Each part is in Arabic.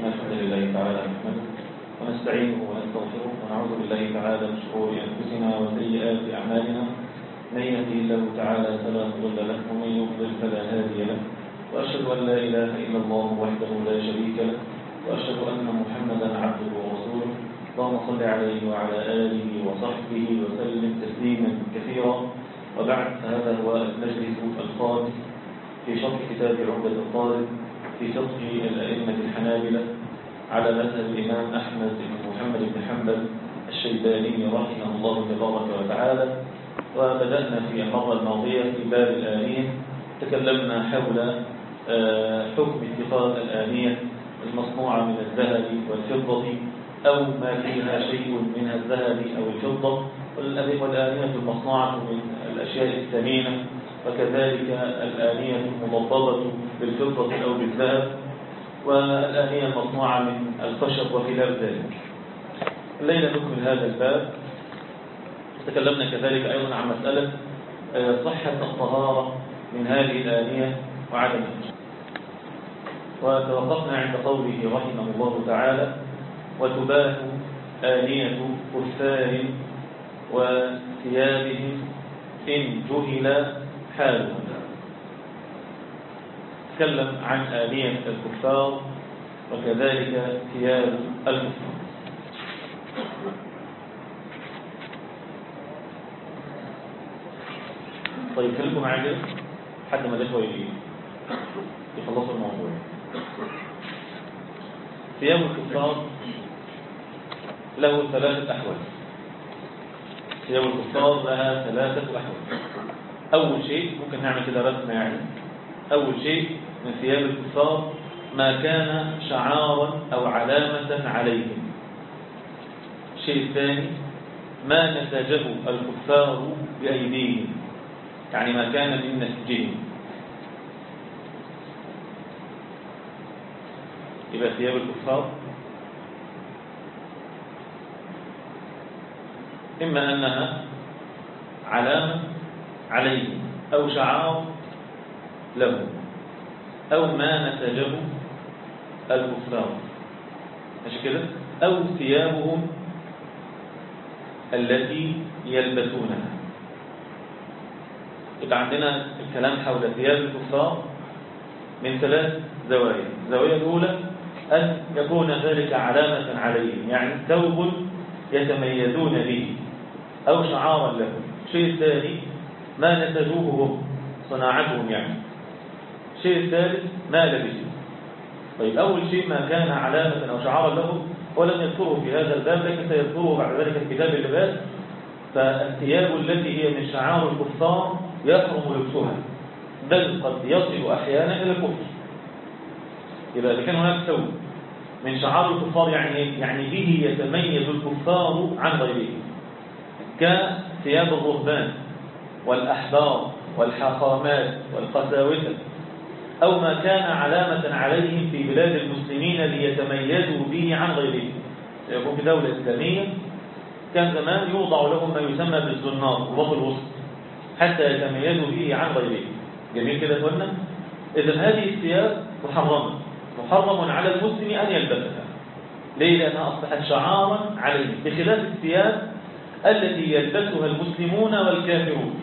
إن الحمد لله تعالى نحمده ونستعينه ونستغفره ونعوذ بالله تعالى من شرور أنفسنا وسيئات أعمالنا. من يهده الله تعالى فلا مضل له ومن يضلل فلا هادي له، وأشهد أن لا إله إلا الله وحده لا شريك له، وأشهد أن محمدا عبده ورسوله. اللهم صل عليه وعلى آله وصحبه وسلم تسليما كثيرا. وبعد، فهذا هو المجلس الخامس في شرح كتاب عمدة الطالب في فقه الأئمة الحنابلة على مذهب الإمام أحمد بن محمد بن حنبل الشيباني رحمه الله تبارك وتعالى. وبدأنا في المرة الماضية في باب الآنية، تكلمنا حول حكم اتخاذ الآنية المصنوعة من الذهب والفضة أو ما فيها شيء من الذهب أو الفضة، والآنية المصنوعة من الأشياء الثمينة، وكذلك الآنية المضبطة بالفضة أو بالذهب، والآنية المصنوعة من الخشب وخلاف ذلك. الليلة نكمل هذا الباب. تكلمنا كذلك أيضا عن مسألة صحة الطهارة من هذه الآنية وعدمها، وتوقفنا عند قوله رحمه الله تعالى: وتباح آنية كفار وثيابهم إن جهل حالهم. تكلم عن آنية الكفار وكذلك ثياب الكفار. طيب، خليكم معايا حتى ما دخلوا يخلصوا الموضوع. ثياب الكفار له ثلاثة أحوال. ثياب الكفار لها ثلاثة أحوال. أول شيء ممكن نعمل كده رسمة، يعني أول شيء من ثياب الكفار ما كان شعارا أو علامة عليهم. الشيء الثاني ما نسجه الكفار بأيديهم، يعني ما كان من نسجهم. يبقى ثياب الكفار إما أنها علامة عليهم أو شعار لهم أو ما نسجه الكفار، ماشي كده، أو ثيابهم التي يلبسونها. يبقى عندنا الكلام حول ثياب الكفار من ثلاث زوايا. الزاوية الأولى أن يكون ذلك علامة عليهم، يعني ثوب يتميزون به أو شعارا لهم. الشيء الثاني ما نسجوه هم، صناعتهم يعني. الشيء الثالث ما لبسوا. طيب، أول شيء ما كان علامة أو شعارا لهم ولم يذكره في هذا الباب، لكن سيذكره بعد ذلك في كتاب اللباس. فالثياب التي هي من شعار الكفار يحرم لبسها، بل قد يصل أحيانا إلى الكفر. إذا كان هناك ثوب من شعار الكفار، يعني به يتميز الكفار عن غيرهم، كثياب الرهبان والأحبار والحاخامات والقساوسة، أو ما كان علامة عليهم في بلاد المسلمين ليتميزوا به عن غيرهم. سيكون في دولة إسلامية كان زمان يوضع لهم ما يسمى بالزنار وبط الوسط حتى يتميزوا به عن غيرهم. جميل كده يا اخوانا؟ إذن هذه الثياب محرم على المسلم أن يلبسها. ليه؟ لأنها أصبحت شعارا عليهم، بخلاف الثياب التي يلبسها المسلمون والكافرون.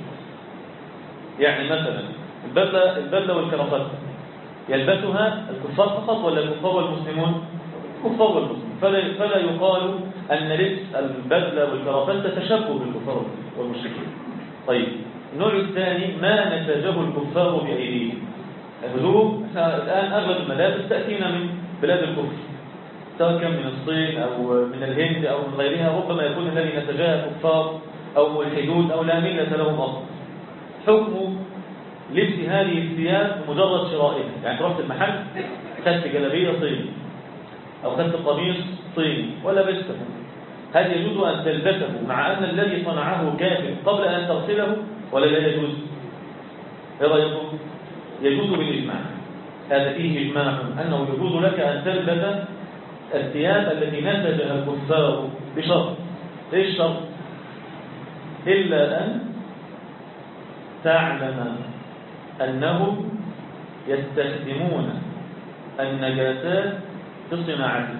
يعني مثلا البدلة والكرافتة يلبسها الكفار فقط ولا الكفار والمسلمون؟ الكفار والمسلمون. فلا يقال أن لبس البدلة والكرافتة تشبه بالكفار والمشركين. طيب، النوع الثاني ما نسجه الكفار بأيديهم. الهدوم الآن أغلب الملابس تأتينا من بلاد الكفر، سواء كان من الصين أو من الهند أو من غيرها. ربما يكون الذي نسجها كفار أو ملحدون أو لا ملة لهم أصلا. حكم لبس هذه الثياب مجرد شرائها، يعني رحت المحل خدت جلابية صيني أو خدت قميص صيني ولبسته، هل يجوز أن تلبسه مع أن الذي صنعه كافر قبل أن تغسله ولا لا يجوز؟ إيه رأيكم؟ يجوز بالإجماع. هذا فيه إجماع أنه يجوز لك أن تلبس الثياب التي نسجها الكفار بشرط. إيش الشرط؟ إلا أن تعلم أنهم يستخدمون النجاسات في صناعته.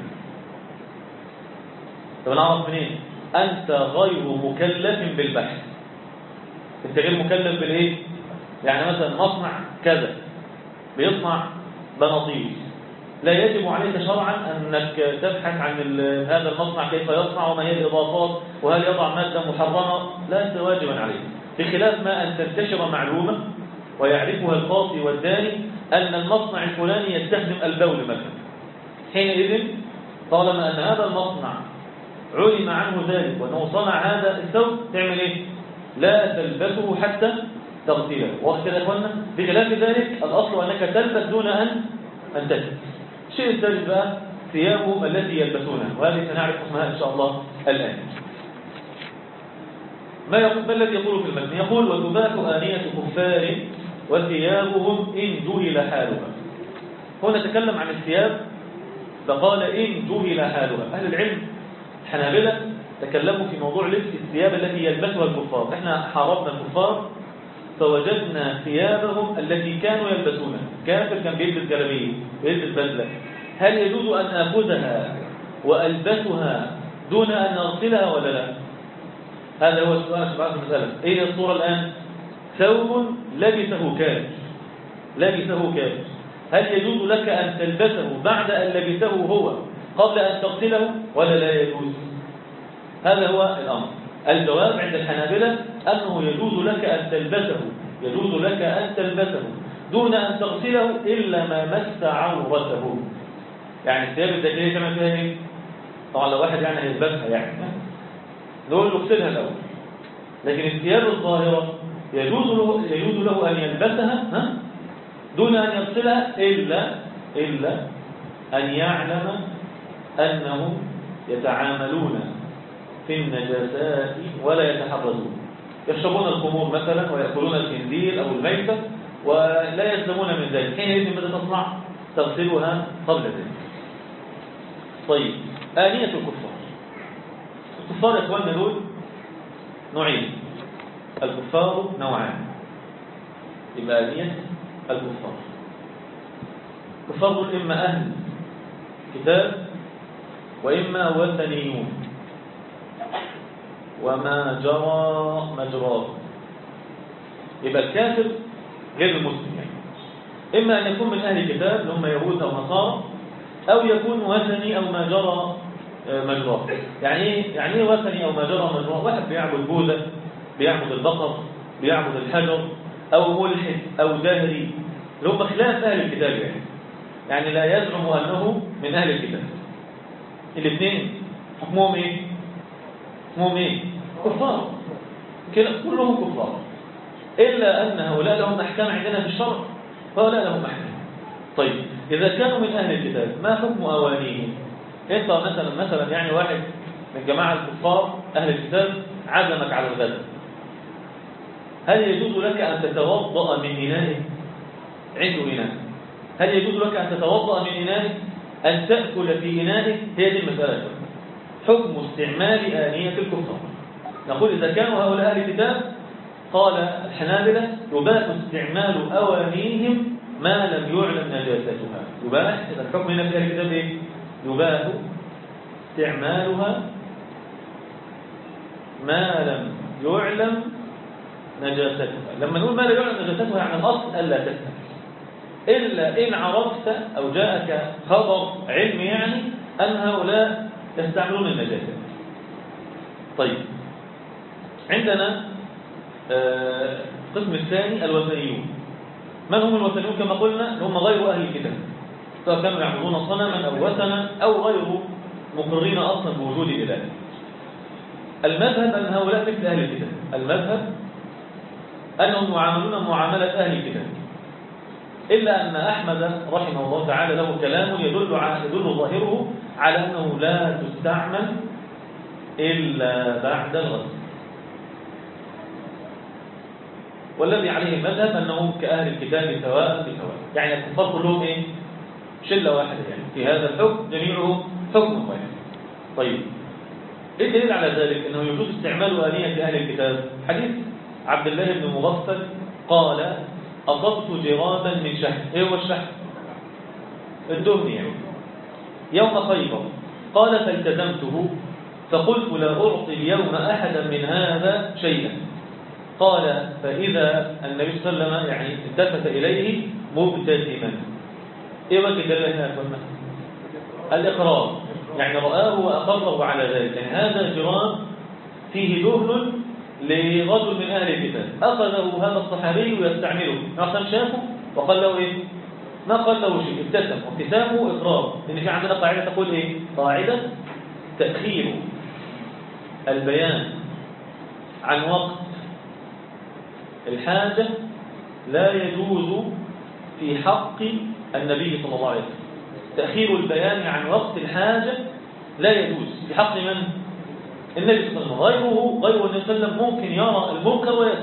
طب نعرف منين؟ أنت غير مكلف بالبحث. أنت غير مكلف بالإيه؟ يعني مثلا مصنع كذا بيصنع بناطيل، لا يجب عليك شرعا أنك تبحث عن هذا المصنع كيف يصنع وما هي الإضافات وهل يضع مادة محرمة، لا أنت واجبا عليك. بخلاف ما أن تنتشر معلومة ويعرفها القاصي والداني أن المصنع الفلاني يستخدم البول مثلا، حينئذ طالما أن هذا المصنع علم عنه ذلك وأنه صنع هذا الثوب، تعمل إيه؟ لا تلبسه حتى تغسله. وقت كده يا أخوانا، بخلاف ذلك الأصل أنك تلبس دون أن تلبس. الشيء الثالث بقى ثيابهم التي يلبسونها، وهذه سنعرف اسمها إن شاء الله الآن. ما الذي يقول في المتن؟ يقول: وتباح آنية كفار وثيابهم إن جهل حالها. هنا تكلم عن الثياب فقال إن جهل حالها. أهل العلم الحنابلة تكلموا في موضوع لبس الثياب التي يلبسها الكفار. احنا حاربنا الكفار فوجدنا ثيابهم التي كانوا يلبسونها. كافر كان بيلبس جلابيه، بيلبس بدلة، هل يجوز أن آخذها وألبسها دون أن أغسلها ولا لا؟ هذا هو السؤال شباب المسألة. إيه الصورة الآن؟ ثوب لبسه كافر، لبسه كافر، هل يجوز لك أن تلبسه بعد أن لبسه هو قبل أن تغسله ولا لا يجوز؟ هذا هو الأمر. الجواب عند الحنابلة أنه يجوز لك أن تلبسه، يجوز لك أن تلبسه دون أن تغسله إلا ما مس عورته. يعني الثياب الداخلية كما فيها إيه؟ طبعا لو واحد يعني هيلبسها يعني نقول له اغسلها الأول، لكن الثياب الظاهرة يجوز له أن يلبسها دون أن يغسلها إلا أن يعلم أنهم يتعاملون في النجاسات ولا يتحرزون، يشربون الخمور مثلا ويأكلون الخنزير أو الميتة ولا يسلمون من ذلك، حينئذ ماذا تصنع؟ تغسلها قبل ذلك. طيب، آنية الكفار. الكفار يا اخواننا دول نوعين، الكفار نوعان. يبقى آنية الكفار، الكفار دول إما أهل كتاب وإما وثنيون وما جرى مجراه. يبقى الكافر غير المسلم، يعني إما أن يكون من أهل الكتاب اللي هم يهود أو نصارى، أو يكون وثني أو ما جرى مجراه. يعني إيه وثني أو ما جرى مجراه؟ واحد بيعبد بوذا، بيعبد البقر، بيعبد الحجر، أو ملحد أو دهري، اللي هم خلاف أهل الكتاب، يعني لا يزعم أنه من أهل الكتاب. الاثنين حكمهم إيه؟ حكمهم إيه؟ كفار، كلهم كفار، إلا أن هؤلاء لهم أحكام عندنا في الشرع فهؤلاء لهم أحكام. طيب، إذا كانوا من أهل الكتاب ما حكم أوانيهم؟ أنت مثلا يعني واحد من جماعة الكفار أهل الكتاب عزمك على الغداء، هل يجوز لك أن تتوضأ من إنائه؟ عنده إناء، هل يجوز لك أن تتوضأ من إنائه؟ أن تأكل في إنائه؟ هي دي المسألة. حكم استعمال آنية الكفار. نقول إذا كانوا هؤلاء أهل الكتاب قال الحنابلة يباح استعمال أوانيهم ما لم يعلم نجاستها. يباح، إذا الحكم هنا في أهل الكتاب إيه؟ يباح استعمالها ما لم يعلم نجاستها. لما نقول ما لا يعلم نجاستها يعني الأصل ألا تسأل، إلا إن عرفت أو جاءك خبر علمي يعني أن هؤلاء يستعملون النجاسة. طيب، عندنا القسم الثاني الوثنيون. من هم الوثنيون؟ كما قلنا هم غير أهل الكتاب، سواء كانوا يعبدون صنما أو وثنا أو غير مقرين أصلا بوجود إله. المذهب أن هؤلاء مثل أهل الكتاب، المذهب أنهم يعاملون معاملة أهل الكتاب، إلا أن أحمد رحمه الله تعالى له كلام يدل ظاهره على أنه لا تستعمل إلا بعد الغسل. والذي عليه المذهب أنهم كأهل الكتاب سواء بسواء، يعني الكفار كلهم إيه؟ شلة واحدة، يعني في هذا الحكم جميعهم حكم واحد. طيب، إيه الدليل على ذلك؟ أنه يجوز استعمال آنية أهل الكتاب. حديث عبد الله بن مغفل قال: أصبت جرابا من شحم. إيه هو الشحم؟ الدهن يعني. يوم خيبر قال فالتزمته فقلت لا أعطي اليوم أحدا من هذا شيئا. قال فإذا النبي صلى الله عليه وسلم يعني التفت إليه مبتسما. إيه وجه الدلالة هنا يا أخوانا؟ الإقرار، يعني رآه وأقره على ذلك. يعني هذا جرام فيه دهن لرجل من أهل الكتاب، أخذه هذا الصحابي ويستعمله، مثلا شافه وقال له إيه؟ ما قال له شيء، ابتسم، وابتسامه إقرار. لأن في عندنا قاعدة تقول إيه؟ قاعدة تأخير البيان عن وقت الحاجة لا يجوز في حق النبي صلى الله عليه وسلم. تأخير البيان عن وقت الحاجة لا يجوز في حق من؟ النبي صلى الله عليه وسلم. غيره النبي صلى الله عليه وسلم ممكن يرى المنكر ويسكت،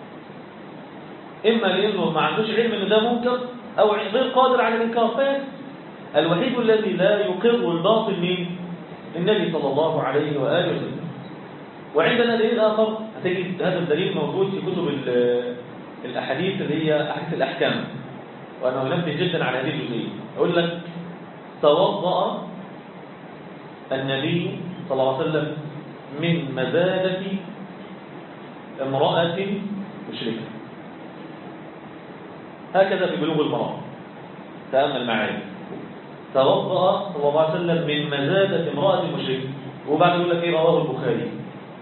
إما لأنه ما عندوش علم أن ده منكر أو غير قادر على الإنكار فيسكت. الوحيد الذي لا يقر الباطل مين؟ النبي صلى الله عليه وآله وسلم. وعندنا دليل آخر، هتجد هذا الدليل موجود في كتب الأحاديث اللي هي أحاديث الأحكام، وأنا أنبه جدا على هذه الجزئية. أقول لك توضأ النبي صلى الله عليه وسلم من مزادة امرأة مشركة، هكذا في بلوغ المرام، تأمل معي. توضأ صلى الله عليه وسلم من مزادة امرأة مشركة، وبعد يقول لك ايه؟ رواه البخاري.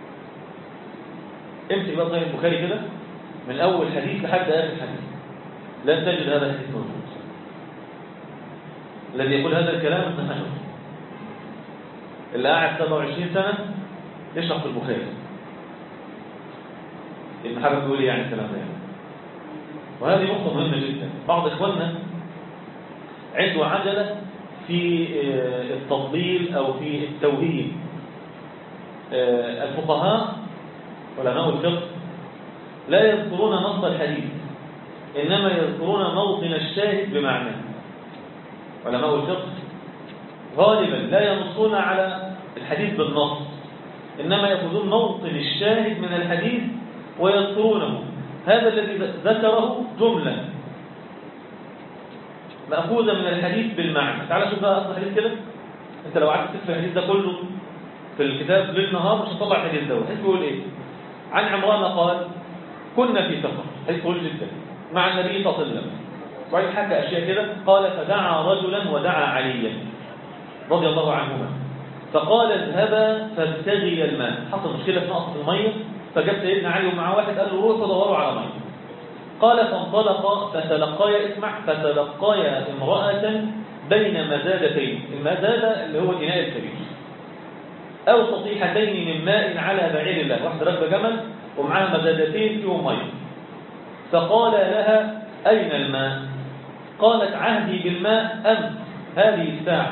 امسك بقى صحيح البخاري كده من أول حديث لحد آخر حديث، لن تجد هذا الحديث موجود. الذي يقول هذا الكلام ابن حجر اللي قاعد 27 سنة يشرح في البخاري. ابن حجر بيقول يعني الكلام ده يعني. وهذه نقطة مهمة جدا. بعض إخواننا عنده عجلة في التضليل أو في التوهيم. الفقهاء علماء الفقه لا يذكرون نص الحديث، إنما يذكرون موطن الشاهد بمعناه. علماء الفقه غالبا لا ينصون على الحديث بالنص، إنما يأخذون موطن الشاهد من الحديث ويذكرونه. هذا الذي ذكره جملة مأخوذة من الحديث بالمعنى. تعال شوف بقى أصل الحديث كده. أنت لو قعدت تكتب الحديث ده كله في الكتاب للنهار مش هتطلع الحديث ده. الحديث بيقول إيه؟ عن عمران قال كنا في سفر، حديث طويل جدا، مع النبي صلى الله عليه وسلم. وبعدين حكى أشياء كده. قال فدعا رجلا ودعا عليا رضي الله عنهما فقال اذهبا فابتغي الماء. حصل مشكلة في نقطة المية، فجاب سيدنا علي ومعه واحد قال له روحوا دوروا على مية. قال فانطلق فتلقيا امرأة بين مزادتين. المزادة اللي هو الإناء الكبير، أو سطيحتين من ماء على بعير الله. واحد راكبة جمل ومعها مزادتين فيهم مية. فقال لها أين الماء؟ قالت عهدي بالماء أمس هذه الساعة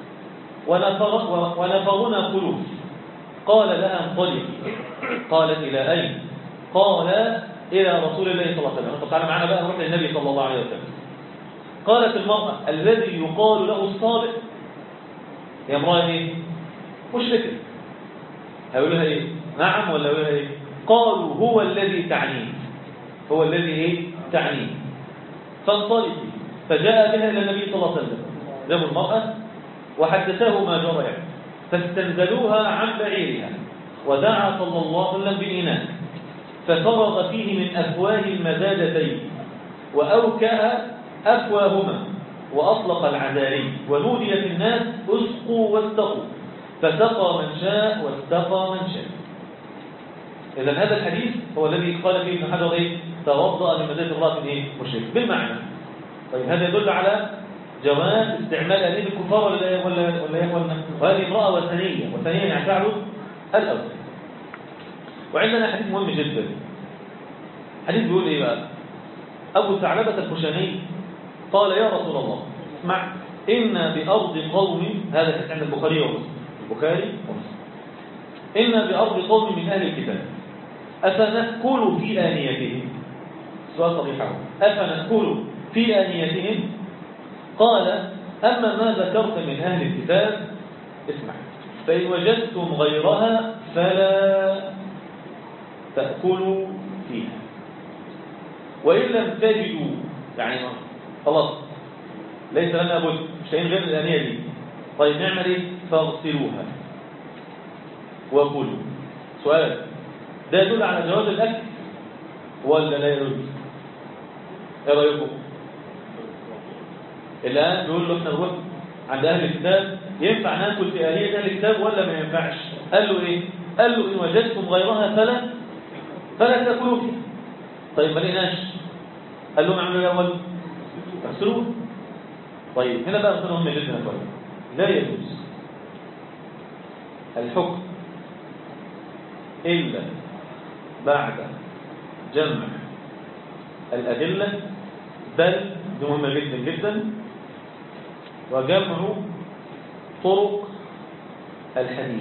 ونفرنا خلوف. قال لها انطلقي. قالت إلى أين؟ قال إلى رسول الله صلى الله عليه وسلم. تعالى معنا بقى نروح للنبي صلى الله عليه وسلم. قالت المرأة الذي يقال له الصادق، هي امرأة ايه؟ مشركة. هيقول لها ايه؟ نعم ولا هيقول لها ايه؟ قالوا هو الذي تعنيه، هو الذي ايه؟ تعنيه. فانطلقي. فجاء بها إلى النبي صلى الله عليه وسلم، جابوا المرأة وحدثاه ما جرى يعني. فاستنزلوها عن بعيرها ودعا صلى الله عليه وسلم بإناء ففرغ فيه من أفواه المزادتين وأوكأ أفواهما وأطلق العذاري ونودي في الناس اسقوا واستقوا فسقى من شاء واستقى من شاء. إذن هذا الحديث هو الذي قال فيه ابن حجر ايه؟ توضأ من مزادة امرأة ايه؟ مشرك بالمعنى. طيب هذا يدل على جواز استعمال أنيب الكفار ولا يقولنا؟ وهذه امرأة وثنية يعني تعبد الأوثان. وعندنا حديث مهم جدا. حديث بيقول ايه بقى؟ أبو ثعلبة الخشني قال يا رسول الله اسمع إن بأرض قوم، هذا حديث عند البخاري ومسلم، إن بأرض قوم من أهل الكتاب أفنأكل في آنيتهم؟ سؤال صريح، أفنأكل في آنيتهم؟ قال أما ما ذكرت من أهل الكتاب اسمع فإن وجدتم غيرها فلا تأكلوا فيها، وإن لم تجدوا يعني خلاص ليس لنا بد مش لاقيين غير الآنية دي، طيب نعمل ايه؟ فاغسلوها وكلوا. سؤال، ده يدل على جواز الاكل ولا لا يدل؟ ايه رايكم؟ الان بيقول له احنا نروح عند اهل الكتاب، ينفع ناكل في آلية اهل الكتاب ولا ما ينفعش؟ قال له ايه؟ قال له ان وجدتم غيرها فلا تاكلوا فيها. طيب ما لقيناش، قال لهم اعملوا ايه الاول؟ اغسلوه. طيب هنا بقى مثلا هم جدا كويس، لا يجوز الحكم إلا بعد جمع الأدلة، بل دي مهمة جدا جدا، وجمع طرق الحديث.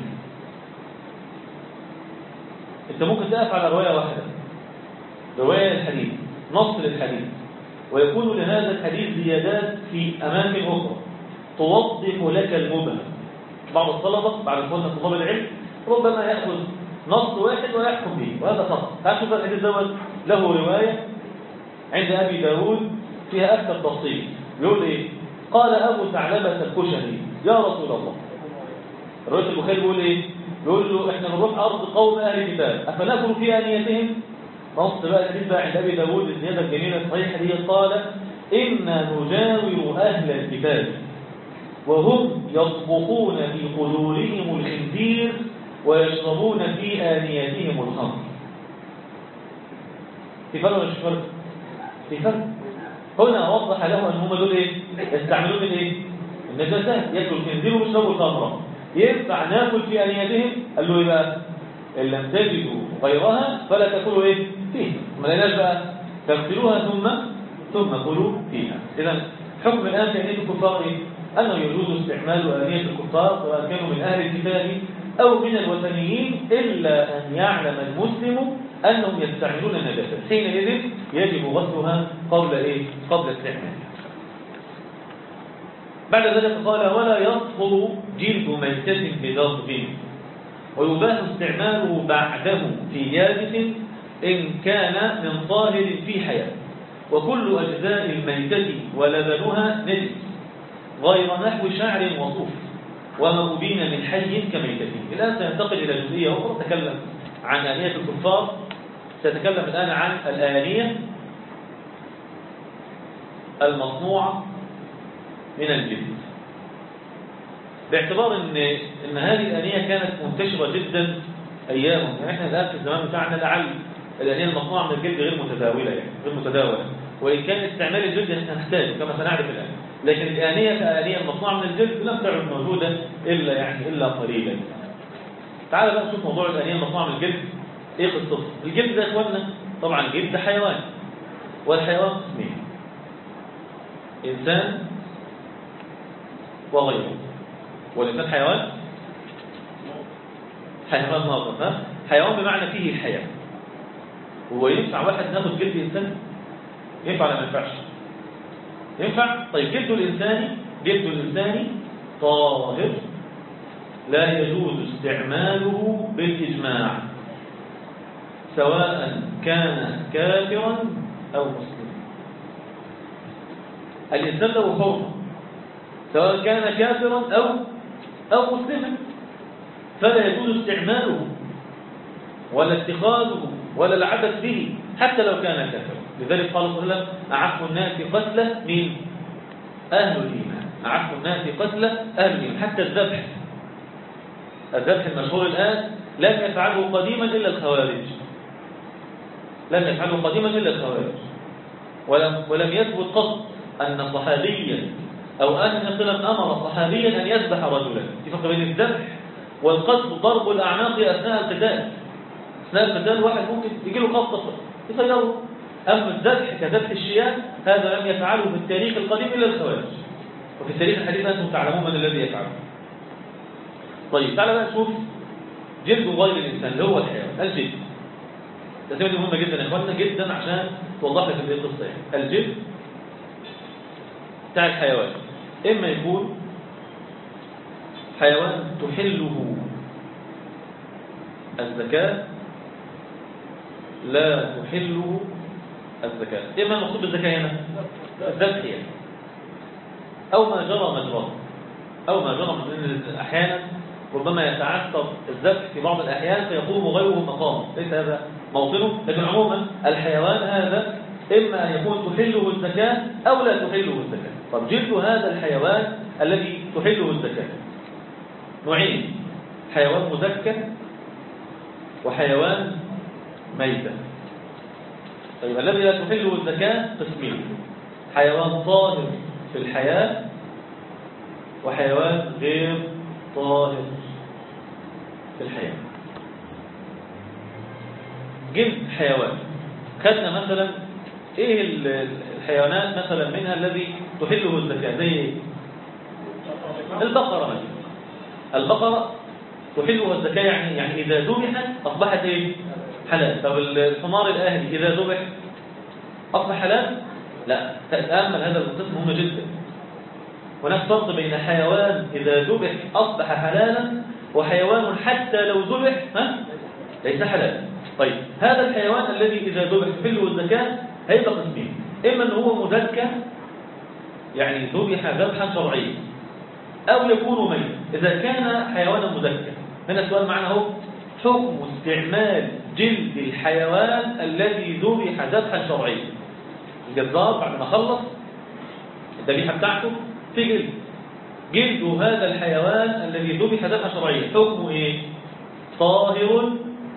انت ممكن تقف على رواية واحدة، رواية الحديث، نص للحديث، ويكون لهذا الحديث زيادات في أماكن أخرى توضح لك المبهم. بعض الطلبة بعد إخواننا طلاب العلم ربما يأخذ نص واحد ويحكم به، وهذا خطأ. هشوف الحديث دوت له رواية عند أبي داود فيها أكثر تفصيل. يقول إيه؟ قال أبو ثعلبة الكشني يا رسول الله. الرواية البخاري بيقول إيه؟ يقول له إحنا نروح أرض قوم أهل الكتاب أفنأكل في آنيتهم؟ نص بقى الحديث بقى عند أبي داود الزيادة الجميلة الصحيحة دي، قال إنا نجاور أهل الكتاب وهم يطبخون في قدورهم الخنزير ويشربون في آنيتهم الخمر. في فرق ولا مش فرق؟ في فرق. هنا وضح له أن هم دول إيه؟ يستعملون الإيه؟ النجاسات، يأكلوا الخنزير ويشربوا الخمر. ينفع ناكل في آنيتهم؟ قال له إيه بقى؟ إن لم تجدوا غيرها فلا تاكلوا إيه؟ فيها. ما لقيناش بقى تغسلوها ثم كلوا فيها. إذا حكم الآن في آنية الكفار إيه؟ أنه يجوز استعمال آنية الكفار سواء كانوا من أهل الكتاب أو من الوثنيين، إلا أن يعلم المسلم أنهم يستعملون النجاسة، حينئذ يجب غسلها قبل إيه؟ قبل استعمالها. بعد ذلك قال ولا يطهر جلد ميتة بضرب، ويباح استعماله بعده في يابس إن كان من طاهر في حياة، وكل أجزاء الميتة ولبنها نجس غير نحو شعر وصوف وما أبين من حي كميتته. الآن سننتقل إلى جزئية أخرى تتكلم عن آنية الكفار. سنتكلم الآن عن الآنية المصنوعة من الجلد، باعتبار إن هذه الآنية كانت منتشرة جدا أيامهم. يعني إحنا الآن في الزمان بتاعنا لعل الآنية المصنوعة من الجلد غير متداولة، يعني غير متداولة، وإن كان استعمال الجلد نحتاج كما سنعرف الآن، لكن الآنية كآنية المصنوعة من الجلد لم تعد موجودة إلا قليلا. تعال بقى نشوف موضوع الآنية المصنوعة من الجلد إيه قصته. الجلد ده يا إخواننا طبعا جلد حيوان، والحيوان قسمين، إنسان وغيره. والإنسان حيوان ناطق، حيوان بمعنى فيه الحياة. هو ينفع واحد ناخد جلد إنسان؟ ينفع ولا ما ينفعش؟ ينفع. طيب جلد الإنساني طاهر لا يجوز استعماله بالإجماع، سواء كان كافرا أو مسلما. الإنسان له حرمة سواء كان كافرا أو مسلما، فلا يجوز استعماله ولا اتخاذه ولا العبث به حتى لو كان كافرا. لذلك قال صلى الله عليه وسلم أعف الناس قتلة من أهل الإيمان، أعف الناس قتلة أهل الإيمان. حتى الذبح المشهور الآن لم يفعله قديما إلا الخوارج، ولم يثبت قط أن صحابيا أو أن مثلا أمر صحابيا أن يذبح رجلا. في فرق بين الذبح والقتل، ضرب الأعناق أثناء القتال. أثناء القتال واحد ممكن يجي له قصة يصيره. أما الذبح كذبح الشياه هذا لم يفعله في التاريخ القديم إلا الخوارج، وفي التاريخ الحديث أنتم تعلمون من الذي يفعله. طيب تعالى بقى نشوف جلد غير الإنسان اللي هو الحيوان. الجلد التسمية دي مهمة جدا يا إخواننا، جدا عشان توضح لك القصة. يعني الجلد بتاع الحيوان إما يكون حيوان تحله الزكاة لا تحله الزكاة. إما المقصود بالزكاة هنا الذبح يعني، أو ما جرى مجراه. أو ما جرى من أحيانا ربما يتعثر الذبح في بعض الأحيان فيقوم غيره مقامه، ليس هذا موطنه. لكن عموما الحيوان هذا إما أن يكون تحله الزكاة أو لا تحله الزكاة. طب جلد هذا الحيوان الذي تحله الزكاة نوعين: حيوان مزكى وحيوان ميتة. طيب الذي لا تحله الزكاة قسمين: حيوان طاهر في الحياة وحيوان غير طاهر في الحياة. جلد حيوان، خدنا مثلا ايه الحيوانات مثلا منها الذي تحله الزكاة؟ زي ايه؟ البقرة مثلا. البقرة تحلها الزكاة، يعني إذا ذبحت أصبحت إيه؟ حلال. طب الحمار الأهلي إذا ذبح أصبح حلال؟ لا، تأمل هذا القسم مهم جدا. هناك فرق بين حيوان إذا ذبح أصبح حلالا وحيوان حتى لو ذبح ليس حلال. طيب هذا الحيوان الذي إذا ذبح تحله الزكاة هيبقى قسمين: إما أنه هو مزكى يعني ذبح ذبحا شرعيا، أو يكون ميت. إذا كان حيوانا مزكى، هنا السؤال معنا هو: حكم استعمال جلد الحيوان الذي ذبح ذبحا شرعيا. الجزار بعد ما خلص الذبيحة بتاعته في جلد هذا الحيوان الذي ذبح ذبحا شرعيا حكمه إيه؟ طاهر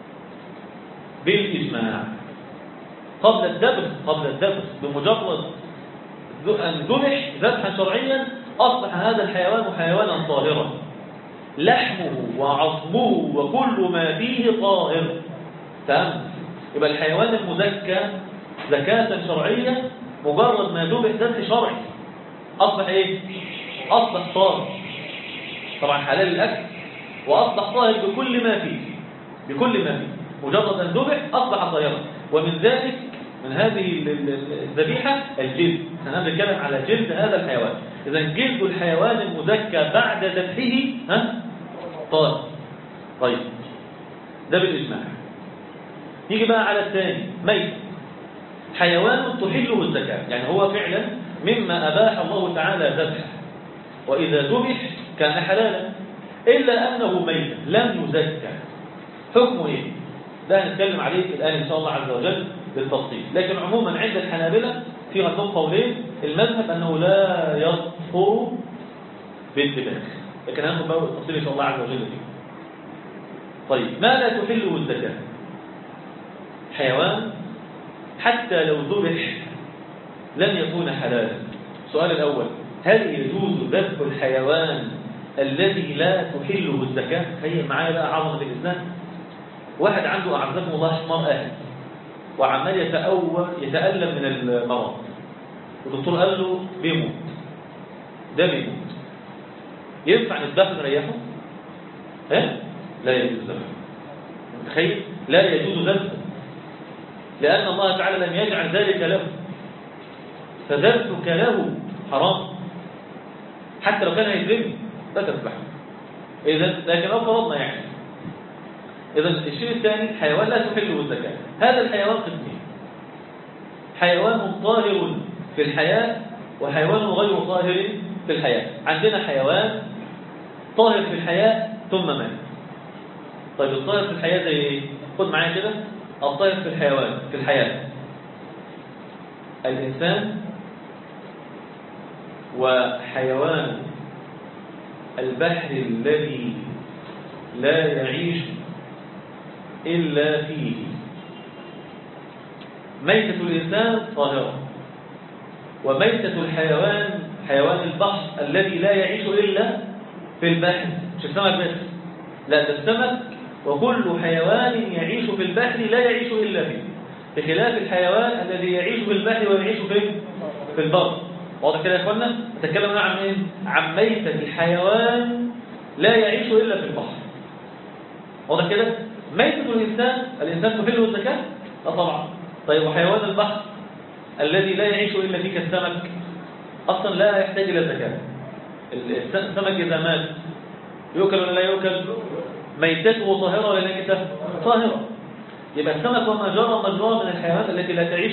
بالإجماع. قبل الذبح بمجرد أن ذبح ذبحا شرعيا أصبح هذا الحيوان حيوانا طاهرا، لحمه وعظمه وكل ما فيه طاهر. تمام؟ يبقى الحيوان المزكى زكاة شرعية مجرد ما ذبح ذبح شرعي أصبح إيه؟ أصبح طاهر، طبعا حلال الأكل، وأصبح طاهر بكل ما فيه، مجرد أن ذبح أصبح طاهرا. ومن ذلك من هذه الذبيحة الجلد، احنا بنتكلم على جلد هذا الحيوان. إذا جلد الحيوان المزكى بعد ذبحه طاهر. طيب ده بالإجماع. نيجي بقى على الثاني: ميت، حيوان تحله الزكاة، يعني هو فعلا مما أباح الله تعالى ذبحه، وإذا ذبح كان حلالا، إلا أنه ميت لم يزكى، حكمه إيه؟ ده هنتكلم عليه الآن إن شاء الله عز وجل بالتفصيل. لكن عموما عند الحنابلة في عندهم قولين: المذهب أنه لا يطهر بالذبح، لكن هناخد بقى التفصيل إن شاء الله عز وجل فيه. طيب ما لا تحله الزكاة؟ حيوان حتى لو ذبح لن يكون حلالا. السؤال الأول: هل يجوز ذبح الحيوان الذي لا تحله الزكاة؟ تخيل معايا بقى عظمة الإسلام. واحد عنده أعزكم الله حمار أهل وعمال يتألم من المرض، والدكتور قال له بيموت، ده بيموت، ينفع نذبحه نريحه؟ لا يجوز ذبحه. تخيل، لا يجوز ذبحه، لأن الله تعالى لم يجعل ذلك له، فذبحك له حرام حتى لو كان هيترمي لا تذبحه. إذا لكن لو فرضنا إذا الشيء الثاني: حيوان لا تحله الزكاة. هذا الحيوان قسمين: حيوان طاهر في الحياة وحيوان غير طاهر في الحياة. عندنا حيوان طاهر في الحياة ثم مات. طيب الطاهر في الحياة زي ايه؟ خد معايا كده. الطاهر في الحيوان في الحياة: الإنسان وحيوان البحر الذي لا يعيش إلا فيه. ميتة الإنسان طاهرة، وميتة الحيوان حيوان البحر الذي لا يعيش إلا في البحر. مش السمك بس، لا، ده السمك وكل حيوان يعيش في البحر لا يعيش إلا فيه، بخلاف الحيوان الذي يعيش في البحر ويعيش في البر. واضح كده يا اخوانا؟ نتكلم عن ايه؟ عن ميتة الحيوان لا يعيش إلا في البحر. واضح كده؟ ميتة الإنسان تحله الزكاة؟ لا طبعا. طيب وحيوان البحر الذي لا يعيش إلا فيه كالسمك أصلا لا يحتاج إلى زكاة. السمك إذا مات يؤكل ولا لا يؤكل؟ ميتته طاهرة ولا ميتة؟ طاهرة. يبقى السمك وما جرى مجرى من الحيوانات التي لا تعيش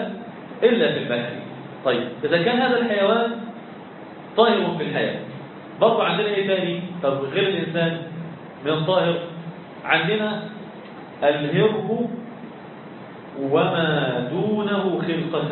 إلا في البحر. طيب إذا كان هذا الحيوان طاهر في الحياة برضه عندنا ايه تاني؟ طب غير الانسان من الطاهر عندنا الهر وما دونه خلقة.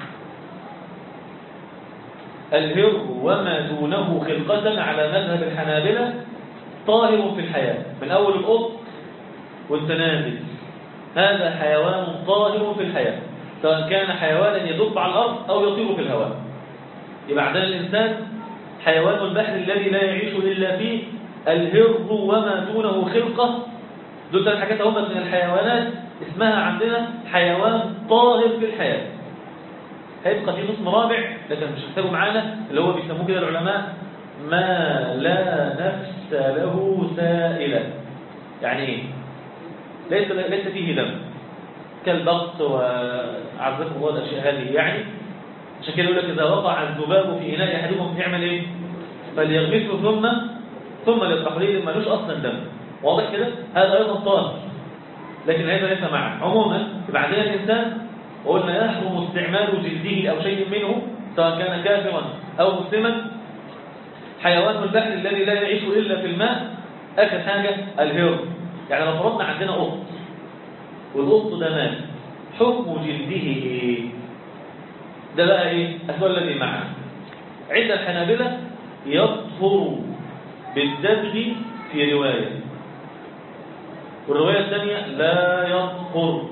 الهر وما دونه خلقة على مذهب الحنابلة طاهر في الحياة، من أول القط وانت نازل، هذا حيوان طاهر في الحياة، سواء كان حيوانا يدب على الأرض أو يطير في الهواء. يبقى عندنا الإنسان حيوان البحر الذي لا يعيش إلا فيه، الهر وما دونه خلقة، دول ثلاث حاجات هم من الحيوانات اسمها عندنا حيوان طاهر في الحياة. هيبقى في قسم رابع لكن مش هنحتاجه معانا، اللي هو بيسموه كده العلماء ما لا نفس له سائلة. يعني ايه؟ ليس فيه دم كالبط وعزكم الله الاشياء هذه. يعني عشان كده يقول لك اذا وقع الذباب في اناء احدكم يعمل ايه؟ فليغمسه ثم للتقليل، ملوش اصلا دم. واضح كده؟ هذا ايضا طاهر، لكن هذا ليس معه. عموما يبقى عندنا الانسان وقلنا يحرم استعمال جلده او شيء منه سواء كان كافرا او مسلما. حيوان البحر الذي لا يعيش الا في الماء، اخر حاجه الهر. يعني لو فرضنا عندنا قط والقط ده مات، حكم جلده ايه؟ ده بقى ايه؟ السؤال الذي معنا. عند الحنابلة يطهر بالدبغ في رواية، والرواية الثانية لا يطهر.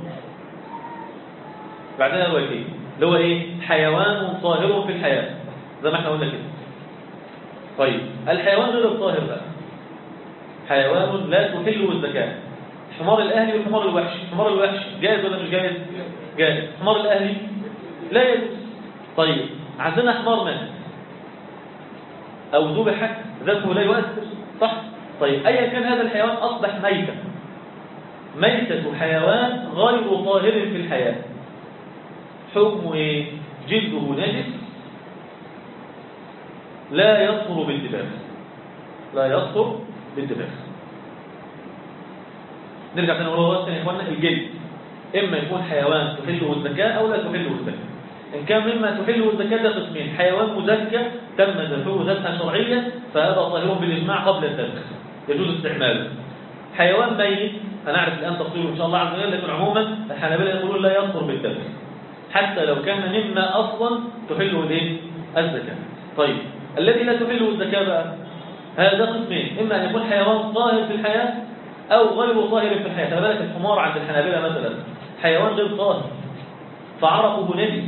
بعدها روايتين اللي هو ايه؟ حيوان طاهر في الحياة زي ما احنا قلنا كده. طيب الحيوان غير الطاهر بقى حيوان لا تحله الزكاة. الحمار الأهلي والحمار الوحشي. الحمار الوحشي جائز ولا مش جائز؟ جائز. الحمار الأهلي لا يجوز. طيب عندنا حمار مات أو ذبح ذبحه لا يؤثر، صح؟ طيب أيا كان هذا الحيوان أصبح ميتا، ميتة حيوان غير طاهر في الحياة، حكمه إيه؟ جلده نجس لا يطهر بالدباغ، لا يطهر بالدباغ. نرجع تاني نقول يا إخواننا، الجلد إما يكون حيوان تحله الزكاة أو لا تحله الزكاة. إن كان مما تحله الزكاة ده قسمين: حيوان مزكى تم ذبحه ذبحا شرعيا فهذا طاهر بالإجماع قبل الذبح يجوز استعماله. حيوان ميت هنعرف الآن تفصيله إن شاء الله عز وجل، لكن عموما الحنابلة يقولون لا يطهر بالذبح حتى لو كان مما أصلا تحله الايه؟ الزكاة. طيب الذي لا تحله الزكاة بقى هذا قسمين: إما أن يكون حيوان طاهر في الحياة أو غير طاهر في الحياة. خلي بالك الحمار عند الحنابلة مثلا حيوان غير طاهر، فعرقه نجس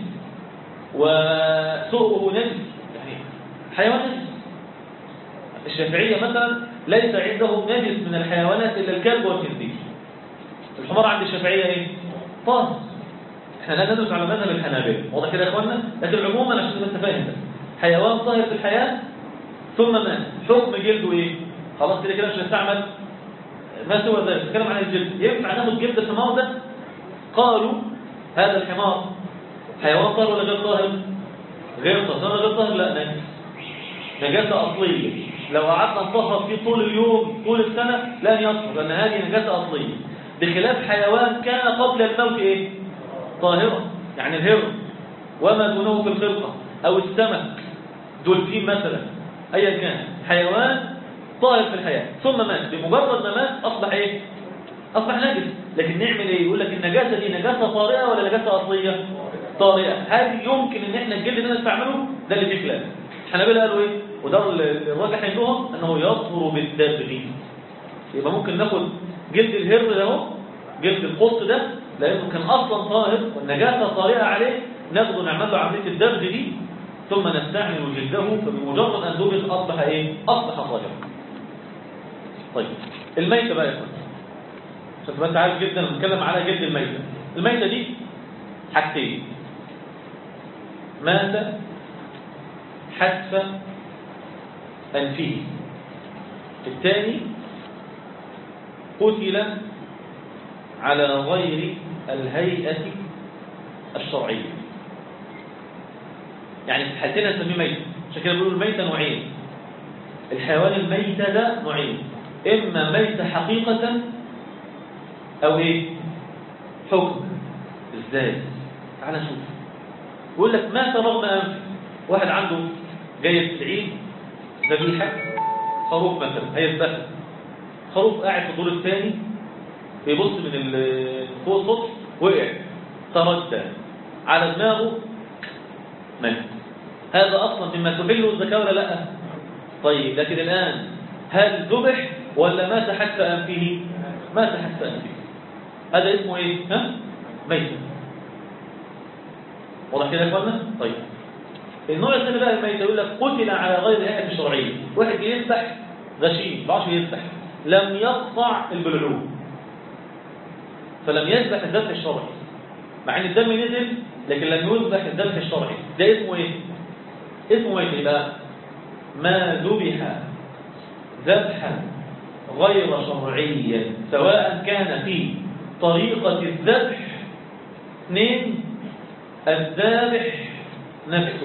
وسؤه نجس، يعني حيوان نجس. الشافعية مثلا ليس عندهم نجس من الحيوانات إلا الكلب والخنزير. الحمار عند الشافعية إيه؟ طاهر. احنا لا ندرس على مذهب الحنابلة، واضح كده يا اخوانا؟ لكن عموما عشان تبقى فاهم حيوان طاهر في الحياة ثم مات، حكم جلده ايه؟ خلاص كده مش هنستعمل ما سوى ذلك. نتكلم عن الجلد، ينفع ناخد جلد الحمار ده؟ قالوا هذا الحمار حيوان طاهر ولا غير طاهر؟ غير طاهر. غير طاهر لا نجس، نجاسة أصلية. لو قعدنا نطهر فيه طول اليوم طول السنة لن يطهر، لأن هذه نجاسة أصلية، بخلاف حيوان كان قبل الموت ايه؟ طاهرا. يعني الهر وما دونه في الخلقة أو السمك دولفين مثلا، أيا كان حيوان طاهر في الحياة ثم مات، بمجرد ما مات أصبح إيه؟ أصبح نجس. لكن نعمل إيه؟ يقول لك النجاسة دي نجاسة طارئة ولا نجاسة أصلية؟ طارئة. هذه يمكن إن إحنا الجلد ده نستعمله، ده اللي فيه خلاف. الحنابلة قالوا إيه؟ وده الراجح عندهم أنه يطهر بالدبغ. يبقى ممكن ناخد جلد الهر ده اهو، جلد القط ده لأنه كان أصلا طاهر والنجاسة طارئة عليه، ناخده نعمل له عملية الدبغ دي ثم نستعمل جلده، فبمجرد أن دبغ أصبح إيه؟ أصبح طاهرا. طيب الميتة بقى يا اخوان، عشان تبقى انت عارف جدا بنتكلم على جلد الميتة. الميتة دي حاجتين: مات حتف أنفه، الثاني قتل على غير الهيئة الشرعية. يعني في الحالتين هنسميه ميتة. عشان كده بيقولوا الميتة نوعين، الحيوان الميتة ده نوعين: إما ميتة حقيقة أو إيه؟ حكم. إزاي؟ تعال نشوف. يقول لك مات رغم أنف. واحد عنده جاي في العيد ذبيحة خروف مثلا هيذبحه، خروف قاعد في الدور الثاني بيبص من فوق السطح، وقع تردى على دماغه مات. هذا أصلا مما تحله الزكاة ولا لا؟ طيب لكن الآن هل ذبح ولا مات حتى أنفه؟ مات حتى أنفه. هذا اسمه إيه؟ ميت. واضح كده يا اخوانا؟ طيب النوع الثاني بقى الميت يقول لك قتل على غير الهيئة الشرعية. واحد يذبح غشيم ما بعرفش يذبح، لم يقطع البلعوم فلم يذبح الذبح الشرعي، مع ان الدم نزل لكن لم يذبح الذبح الشرعي. ده اسمه ايه؟ اسمه ميت. يبقى ما ذبح ذبحا غير شرعيا سواء كان في طريقة الذبح، 2 الذابح نفسه.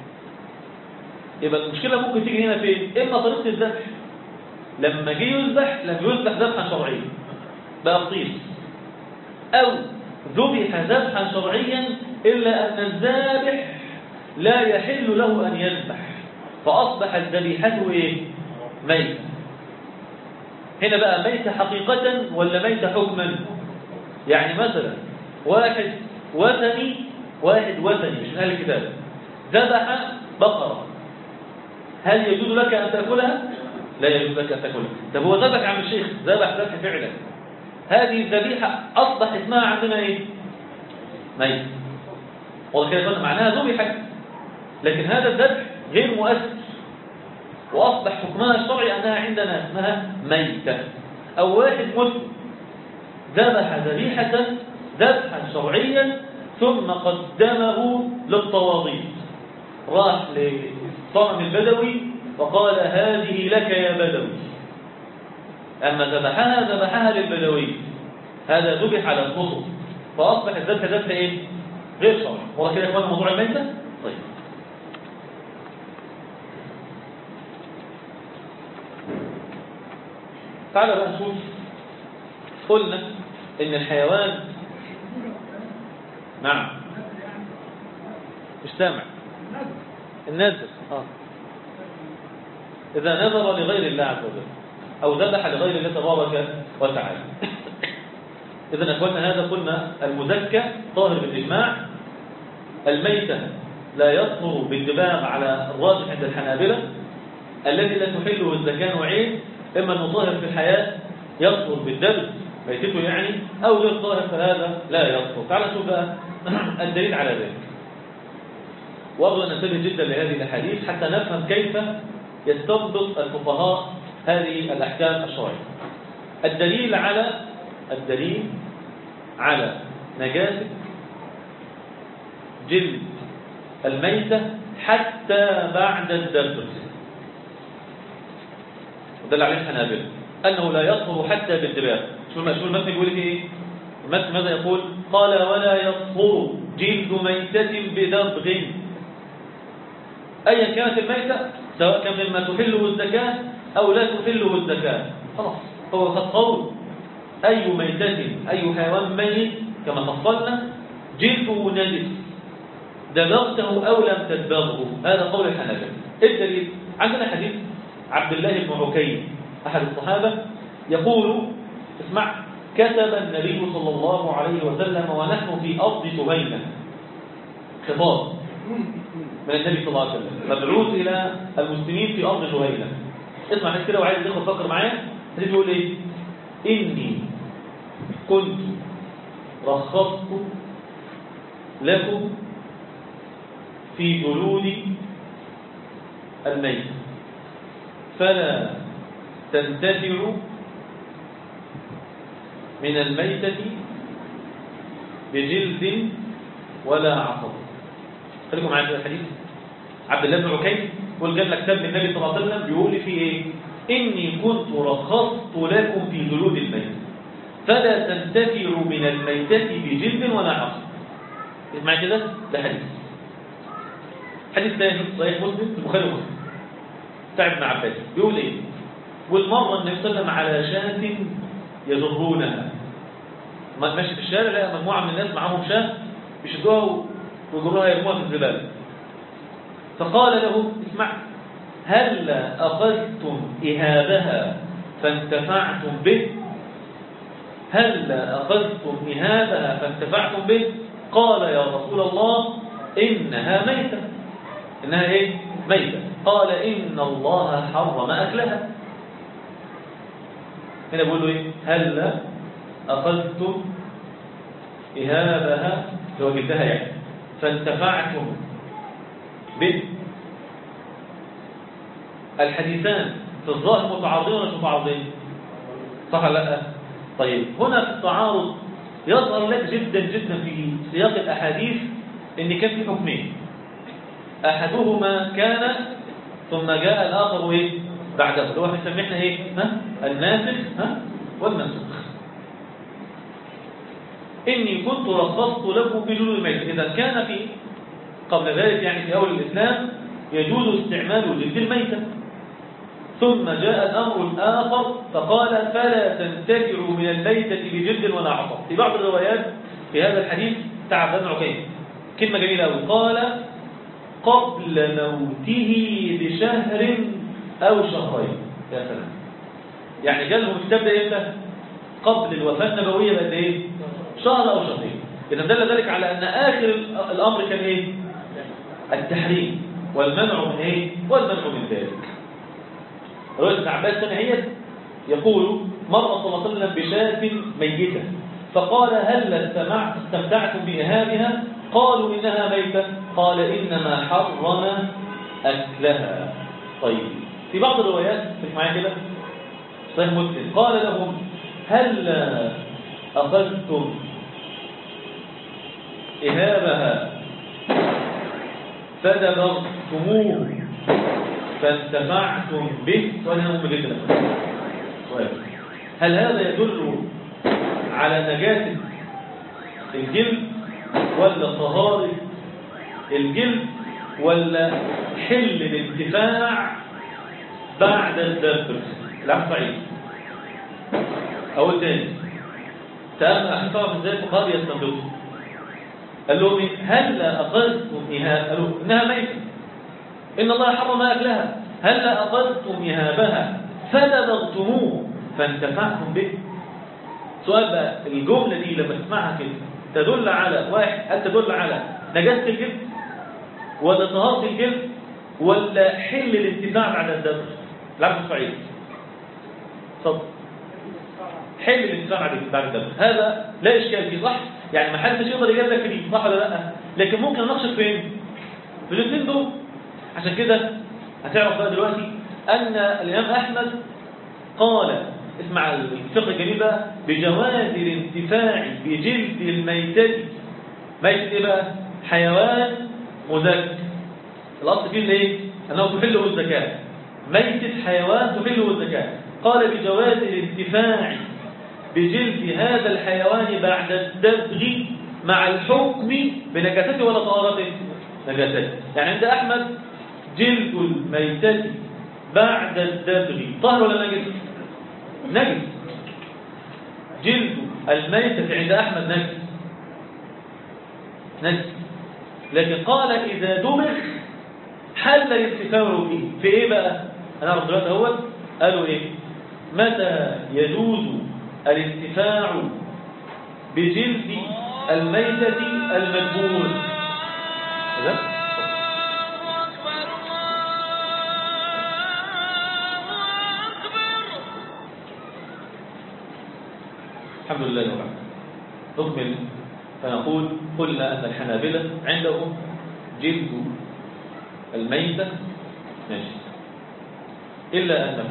يبقى المشكلة ممكن تيجي هنا فين؟ إما طريقة الذبح لما جه يذبح لم يذبح ذبحا شرعيا بقى قطيس، أو ذبح ذبحا شرعيا إلا أن الذابح لا يحل له أن يذبح فأصبح الذبيحة إيه؟ ميتة. هنا بقى ميتة حقيقة ولا ميتة حكما؟ يعني مثلا واحد وثني مش من أهل الكتاب ذبح بقرة، هل يجوز لك أن تأكلها؟ لا يجوز لك أن تأكلها. طب هو ذبح يا عم الشيخ، ذبح فعلا، هذه الذبيحة أصبح اسمها عندنا إيه؟ ميت. والله كده معناها ذبحت، لكن هذا الذبح غير مؤثر وأصبح حكمها الشرعي أنها عندنا اسمها ميتة. أو واحد مسلم ذبح ذبيحة ذبحا شرعيا ثم قدمه للطواغيت، راح للصنم البدوي وقال هذه لك يا بدوي، أما ذبحها للبدوي، هذا ذبح على النصب فأصبح الذبح ذبح إيه؟ غير شرعي. والله كده يا إخوان موضوع الميتة. طيب تعالى بقى نشوف. قلنا إن الحيوان نعم مش سامع النذر إذا نذر لغير الله عز وجل أو ذبح لغير الله تبارك وتعالى. إذا أخواننا هذا قلنا المزكى طاهر بالإجماع. الميتة لا يطهر بالدباغ على الراجح عند الحنابلة. الذي لا تحله الزكاة نوعين، إما أنه طاهر في الحياة يطهر بالدلس ميتته يعني، أو غير طاهر فهذا لا يطهر. تعال نشوف بقى الدليل على ذلك. وأرجو أن ننتبه جدا لهذه الأحاديث حتى نفهم كيف يستنبط الفقهاء هذه الأحكام الشرعية. الدليل على نجاسة جلد الميتة حتى بعد الدبر، ودل عليه الحنابلة أنه لا يطهر حتى بالدباغ. شو المتن يقول ايه؟ المتن ماذا يقول؟ قال ولا يطهر جلد ميتة بدبغ أيا كانت الميتة، سواء كان مما تحله الزكاة أو لا تحله الزكاة. خلاص هو قد قول أي ميتة أي حيوان ميت كما فصلنا جلده نجس دبغته أو لم تدبغه، هذا قول الحنابلة. الدليل عندنا حديث عبد الله بن عكيم أحد الصحابة يقول اسمع: كتب النبي صلى الله عليه وسلم ونحن في أرض جهينة، خطاب من النبي صلى الله عليه وسلم مبعوث إلى المسلمين في أرض جهينة. اسمع الناس كده وعايز يدخل فكر معايا. النبي يقول إيه؟ إني كنت رخصت لكم في جلود الميت فلا تنتفعوا من الميتة بجلد ولا عصب. خليكم معايا في الحديث. عبد الله بن عكيم يقول جاب لك كتاب من النبي صلى الله عليه وسلم بيقول لي فيه ايه؟ إني كنت رخصت لكم في جلود الميت فلا تنتفعوا من الميتة بجلد ولا عصب. اسمع كده، ده حديث ثاني صحيح مسلم البخاري ومسلم بتاع ابن عباس بيقول ايه؟ والمرة النبي صلى الله عليه وسلم على شاة يجرونها، ماشي في الشارع لقى مجموعة من الناس معاهم شاة بيشدوها ويجروها يرموها في الزبالة، فقال له اسمع هل أخذتم إهابها فانتفعتم به؟ هل أخذتم إهابها فانتفعتم به؟ قال يا رسول الله إنها ميتة. إنها إيه؟ ميتة. قال إن الله حرم أكلها. هنا بقول له إيه؟ هل أخذتم إهابها لو جبتها يعني فانتفعتم به؟ الحديثان في الظاهر متعارضين ولا مش متعارضين؟ صح ولا لا؟ طيب هنا في التعارض يظهر لك جدا جدا في سياق الأحاديث إن كان في حكمين، أحدهما كان ثم جاء الآخر إيه؟ بعده، اللي هو بنسميه إيه؟ الناسخ والمنسوخ. إني كنت رخصت لكم في جلود الميت. إذا كان في قبل ذلك يعني في أول الإسلام يجوز استعمال جلد الميتة، ثم جاء الأمر الآخر فقال فلا تنتفعوا من الميتة بجلد ولا عصب. في بعض الروايات في هذا الحديث تعب بن عكيم كلمة جميلة أوي، قال قبل موته بشهر أو شهرين. يا سلام، يعني جالهم الكتاب ده إمتى؟ قبل الوفاة النبوية بقد إيه؟ شهر أو شهرين. إذا دل ذلك على أن آخر الأمر كان إيه؟ التحريم والمنع من إيه؟ والمنع من ذلك. رواية ابن عباس الثانية يقول مر صلى الله عليه وسلم بشاة ميتة فقال هل استمتعتم بإهابها؟ قالوا إنها ميتة. قال إنما حرم أكلها. طيب في بعض الروايات مش معايا كده صحيح مسلم قال لهم هل أخذتم إهابها فدبرتموه فانتفعتم به؟ سؤال هنا مهم جدا. هل هذا يدل على نجاسة الجلد ولا طهارة الجلد ولا حل الانتفاع بعد الدبر؟ العام صعيد. أول تاني تأمل أحفظ ازاي الفقهاء يستنبطوا. قال لهم إيه؟ هل أخذتم إهابها؟ قالوا إنها ميتة، إن الله حرم أكلها. هل أخذتم إهابها فدبغتموه فانتفعتم به؟ سؤال بقى، الجملة دي لما تسمعها كده تدل على واحد، هل تدل على نجاسة الجلد ولا طهارة الجلد ولا حل الانتفاع بعد الدبر؟ العبد الصعيد صدق حل الانتفاع بعد الدبر، هذا لا إشكال فيه صح؟ يعني ما حدش يقدر يجيب لك دي صح ولا لا؟ لكن ممكن نناقش فين؟ في الاثنين دول. عشان كده هتعرف بقى دلوقتي أن الإمام أحمد قال اسمع الفقه الجميل بقى بجواز الانتفاع بجلد الميتة. ميتة ايه بقى؟ حيوان مذكر. الأصل فيه ايه؟ أنه تحله الزكاة. ميتة حيوان تحله الزكاة. قال بجواز الانتفاع بجلد هذا الحيوان بعد الدبغ مع الحكم بنجاسته ولا طهارته؟ نجاسته. يعني عند أحمد جلد الميتة بعد الدبغ طهر ولا نجس؟ نجس. جلد الميتة عند أحمد نجس. لكن قال إذا دبغ حل الانتفاع فيه. في إيه بقى؟ أنا أعرف دلوقتي أول قالوا إيه؟ متى يجوز الانتفاع بجلد الميتة المدبوغ؟ كذا؟ الحمد لله رب العالمين. نكمل فنقول قلنا أن الحنابلة عندهم جلد الميتة نجس إلا أنه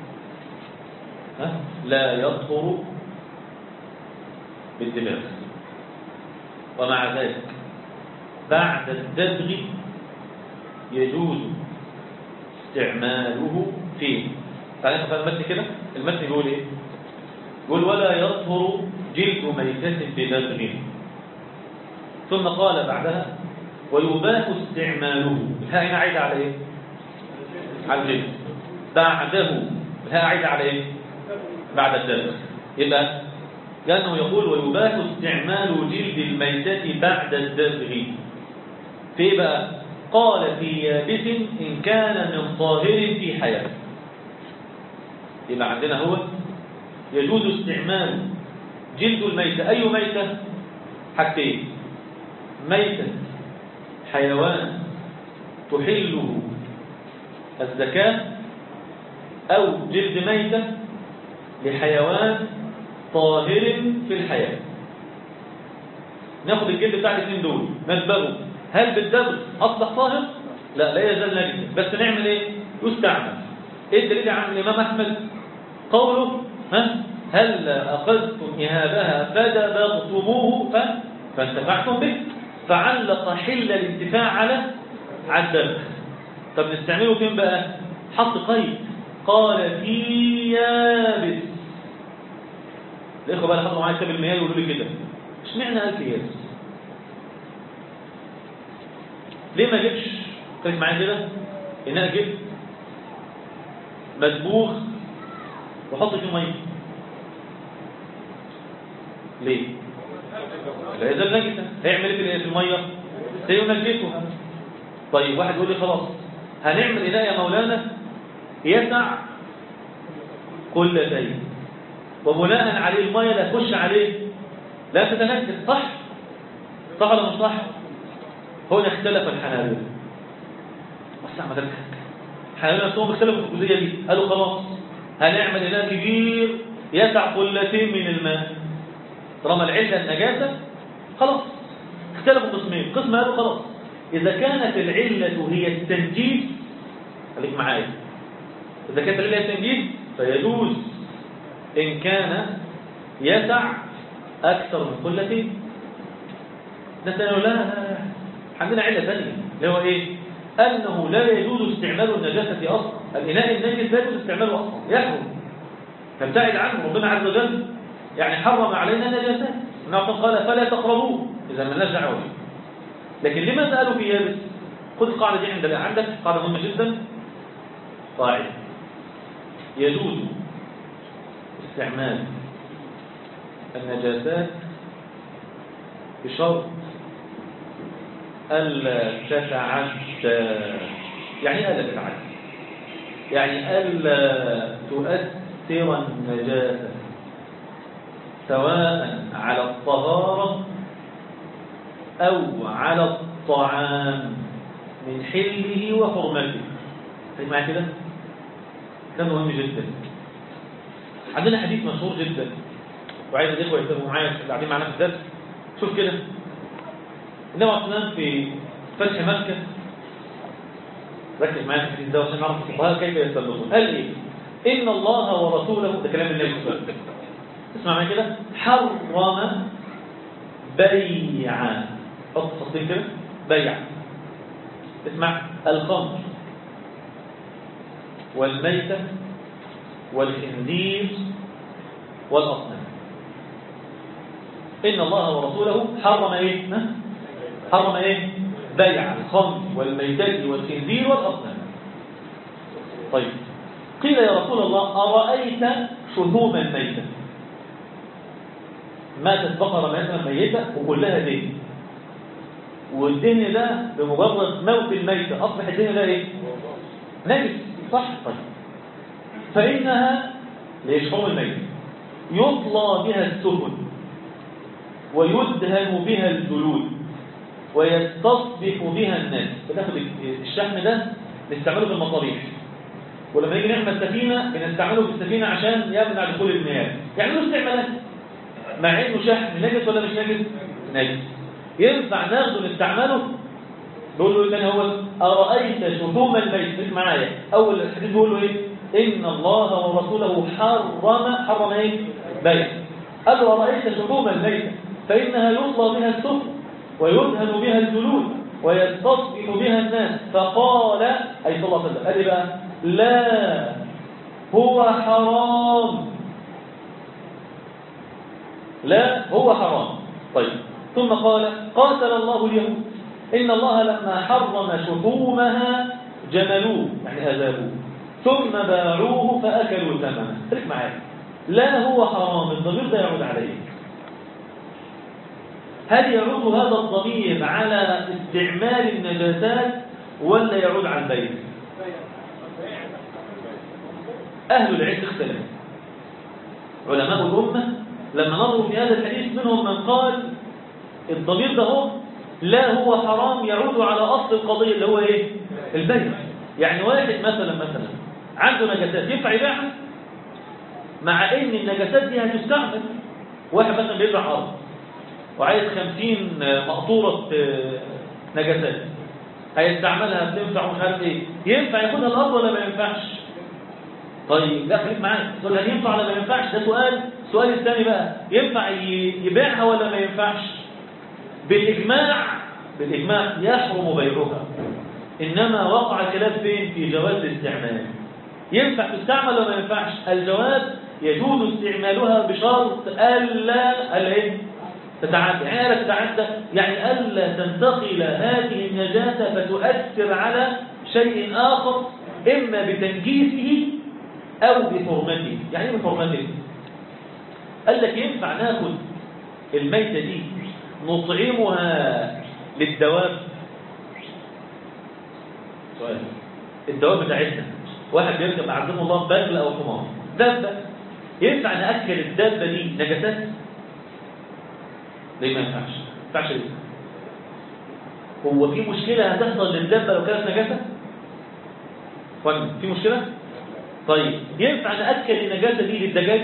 لا يطهر بالدباغ، ومع ذلك بعد الدبغ يجوز استعماله فيه. تعالى نقرأ المتن كده. المتن يقول ايه؟ يقول ولا يطهر جلد ميتة بدبغ، ثم قال بعدها ويباح استعماله. الهاء هنا عايدة على ايه؟ على الجلد. بعده الهاء عايدة على ايه؟ بعد الدبغ. يبقى لأنه يقول ويباح استعمال جلد الميتة بعد الدبغ. في بقى قال في يابس إن كان من طاهر في حياة. يبقى عندنا هو يجوز استعمال جلد الميتة. أي ميتة؟ حاجتين: ميتة حيوان تحله الزكاة، أو جلد ميتة لحيوان طاهر في الحياة. ناخد الجلد بتاع الاثنين دول ندبغه، هل بالدبغ أصبح طاهر؟ لا، لا يزال نجسا، بس نعمل ايه؟ يستعمل. ايه الدليل عن الإمام أحمد؟ قوله هل أخذتم إهابها فدبغتموه فانتفعتم به، فعلق حل الانتفاع على الدبغ. طب نستعمله فين بقى؟ حط قيد، قال في يابس. الإخوة بقى حطوا معايا كتاب المياه يقولوا لي كده، اشمعنى قال في يابس؟ ليه ما جبش خليك معايا كده ان انا جبت مدبوغ وحط فيه ميه؟ ليه؟ لا يزال نجسا. هيعمل ايه في الميه؟ سينجسها. طيب واحد يقول لي خلاص هنعمل إناء يا مولانا يسع قلتين، وبناء عليه الميه لا تخش عليه لا تتنجس، صح ولا مش صح؟ هنا اختلف الحنابلة. وسع مدرك الحنابلة نفسهم اختلفوا في الجزئية دي، قالوا خلاص هنعمل إناء كبير يسع قلتين من الماء طالما العلة النجاسة. خلاص اختلفوا قسمين. قسم قالوا خلاص إذا كانت العلة هي التنجيس، خليك معايا، إذا كانت العلة هي التنجيس فيجوز إن كان يسع أكثر من قلتين. نسأل لا عندنا علة ثانية اللي هو إيه؟ أنه لا يجوز استعمال النجاسة أصلا. الإناء النجس لا يجوز استعماله أصلا، يحرم، فابتعد عنه. ربنا عز وجل يعني حرم علينا النجاسات، النبي قال فلا تقربوه، إذا ما نرجع عليه. لكن لما سألوا في يابس؟ خذ القاعدة دي عندك قاعدة مهمة جدا. قاعدة: يجوز استعمال النجاسات بشرط ألا تتعدى. يعني ألا تتعدى، يعني ألا تؤثر النجاسة سواء على الطهارة أو على الطعام من حله وحرمته. خليك معايا كده، كان مهم جدا. عندنا حديث مشهور جدا وعايز الإخوة يكتبوا معايا اللي قاعدين معانا في الدرس. شوف كده، النبي عليه الصلاة والسلام في فتح مكة، ركز معايا في الحديث ده عشان نعرف الفقهاء كيف يستنبطون. قال إيه؟ إن الله ورسوله، ده كلام النبي صلى الله عليه وسلم، اسمع معايا كده، حرم بيع، حط تصديق كده، بيع، اسمع، الخمر والميتة والخنزير والأصنام. إن الله ورسوله حرم إيه؟ حرم إيه؟ بيع الخمر والميتة والخنزير والأصنام. طيب قيل يا رسول الله أرأيت شذوم الميتة؟ ماتت بقرة مثلا ميتة وكلها دين، والدين ده بمجرد موت الميتة أصبح الدين ده إيه؟ نجس، صح؟ طيب فإنها ليشحوم الميتة يطلى بها السفن ويدهن بها الجلود ويستصبح بها الناس. بتاخد الشحم ده نستعمله في المصابيح، ولما نيجي نعمل سفينة بنستعمله في السفينة عشان يمنع دخول المياه. يعني له استعمالات، مع انه شحم نجس ولا مش نجس؟ نجس. ينفع ناخده نستعمله؟ بيقول له ان هو أرأيت شحوم الميت. اسمع معايا، اول الحديث بيقول له ايه؟ ان الله ورسوله حرم ايه؟ بيع. قال له أرأيت شحوم الميت فإنها يطلى بها السفن ويدهن بها الجلود ويستصبح بها الناس. فقال أي صلى الله عليه وسلم، قال لي بقى لا هو حرام، لا هو حرام. طيب ثم قال قاتل الله اليهود إن الله لما حرم شحومها جملوه، يعني أذابوه، ثم باعوه فأكلوا ثمنه. خليك معايا، لا هو حرام، الضمير ده يعود عليه. هل يعود هذا الضمير على استعمال النجاسات ولا يعود على البيت؟ أهل العلم اختلفوا. علماء الأمة لما نظروا في هذا الحديث منهم من قال الضمير ده هو لا هو حرام يعود على أصل القضية اللي هو إيه؟ البيع. يعني واحد مثلا عنده نجاسات ينفع يبيعها مع إن النجاسات دي هتستعمل. واحد مثلا بيزرع أرض وعايز 50 مقطورة نجاسات هيستعملها بتنفع ومش عارف إيه، ينفع ياخدها الأرض ولا ما ينفعش؟ طيب لا خليك معايا، تقول هل ينفع ولا ما ينفعش؟ ده سؤال. السؤال الثاني بقى ينفع يبيعها ولا ما ينفعش؟ بالإجماع يحرم بيعها، إنما وقع الخلاف فين؟ في جواز الاستعمال. ينفع تستعمل ولا ما ينفعش؟ الجواز يجوز استعمالها بشرط ألا تتعدى. يعني ألا تتعدى يعني ألا تنتقل هذه النجاسة فتؤثر على شيء آخر إما بتنجيسه أو بحرمته. يعني ايه بحرمته؟ قال لك ينفع ناخد الميتة دي نطعمها للدواب. سؤال. الدواب بتاعتنا واحد بيركب أعزم الله بغل أو حمار دابة، ينفع نأكل الدابة دي نجاسات؟ ليه ما ينفعش؟ ما ينفعش ليه؟ هو في مشكلة هتحصل للدابة لو كانت نجاسة؟ ولا في مشكلة؟ طيب ينفع نأكل النجاسة دي للدجاج؟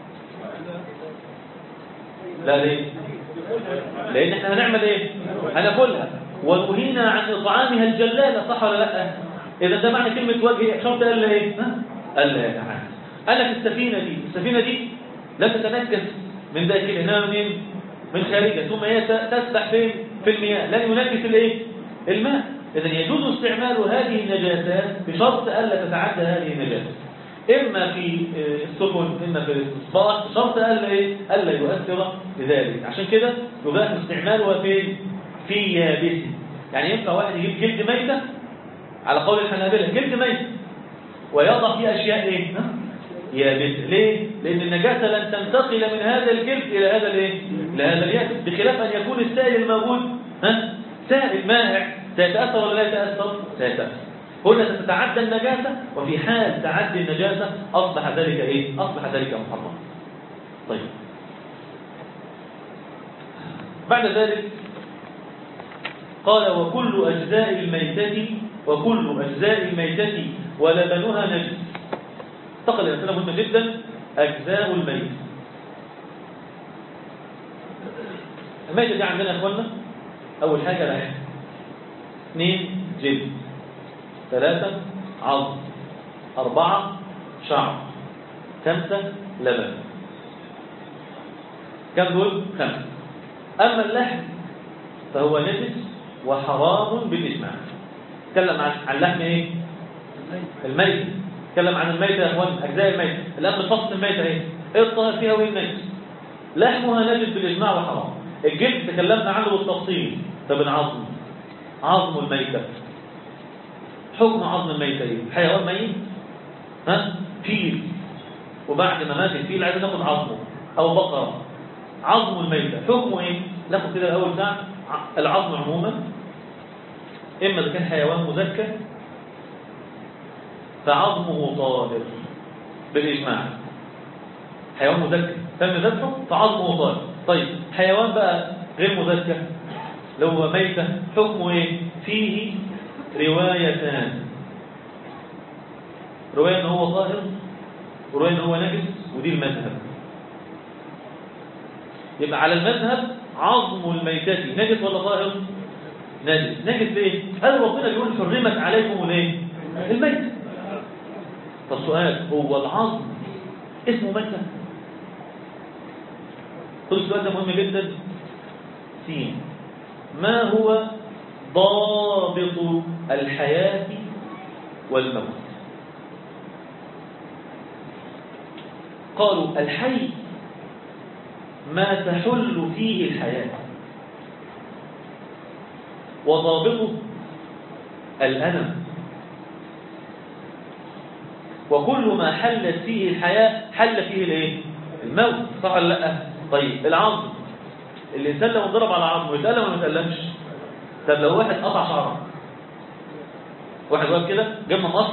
لا ليه؟ لأن احنا هنعمل ايه؟ هناكلها ونهينا عن إطعامها الجلالة، صح ولا لا؟ إذا ده معنى كلمة وجه شرط قال لا ايه؟ قال لا يا جماعة. أنا في السفينة دي لا تتنجس من داخلها، إنما منين؟ من خارجها، ثم هي تسبح فين؟ في المياه، لن ينجس الايه؟ الماء. إذا يجوز استعمال هذه النجاسات بشرط ألا تتعدى هذه النجاسة، إما في السفن إما في الإصباح، بشرط ألا يؤثر بذلك. عشان كده يباح استعمالها في يابسه. يعني ينفع واحد يجيب جلد ميتة على قول الحنابلة، جلد ميتة ويضع فيه أشياء ايه؟ يابسة. ليه؟ لأن النجاسة لن تنتقل من هذا الجلد إلى هذا إلى هذا اليابس، بخلاف أن يكون السائل الموجود سائل مائع، سيتأثر ولا لا يتأثر؟ سيتأثر. هنا تتعدى النجاسة، وفي حال تعدي النجاسة أصبح ذلك إيه؟ أصبح ذلك محرم. طيب بعد ذلك قال وكل أجزاء الميتة ولبنها نجس. انتقل إلى كلام مهم جدا، أجزاء الميت. الميتة دي عندنا يا أخوانا أول حاجة لحم، 2 جلد، 3 عظم، 4 شعر، 5 لبن. كم دول؟ 5. أما اللحم فهو نجس وحرام بالإجماع. تكلم عن اللحم إيه؟ الميت. تكلم عن الميتة يا أخوان، أجزاء الميتة. الآن بنفصل الميتة إيه الطاهر فيها وإيه النجس. لحمها نجس بالإجماع وحرام. الجلد تكلمنا عنه بالتفصيل. طب العظم، عظم الميتة، حكم عظم الميتة ايه؟ حيوان ميت، فيل، وبعد ما مات الفيل عايز ناخد عظمه، او بقرة، عظم الميتة حكمه ايه؟ ناخد كده الاول ساعة. العظم عموما اما اذا كان حيوان مذكر فعظمه طاهر بالاجماع. حيوان مذكر تم ذبحه فعظمه طاهر. طيب حيوان بقى غير مذكر لو هو ميتة حكمه ايه؟ فيه روايتان، رواية ان هو طاهر ورواية ان هو نجس، ودي المذهب. يبقى على المذهب عظم الميتة نجس ولا طاهر؟ نجس. نجس ليه؟ قال ربنا بيقول حرمت عليكم الايه؟ الميت. فالسؤال هو العظم اسمه ميتة؟ كل السؤال ده مهم جدا. سين ما هو ضابط الحياة والموت؟ قالوا الحي ما تحل فيه الحياة، وضابطه الألم، وكل ما حلت فيه الحياة حل فيه الايه؟ الموت، صح ولا لا؟ طيب العظم، الإنسان لو انضرب على عظمه يتألم ولا ما يتألمش؟ طب لو واحد قطع شعره واحد واقف كده جنب مصر،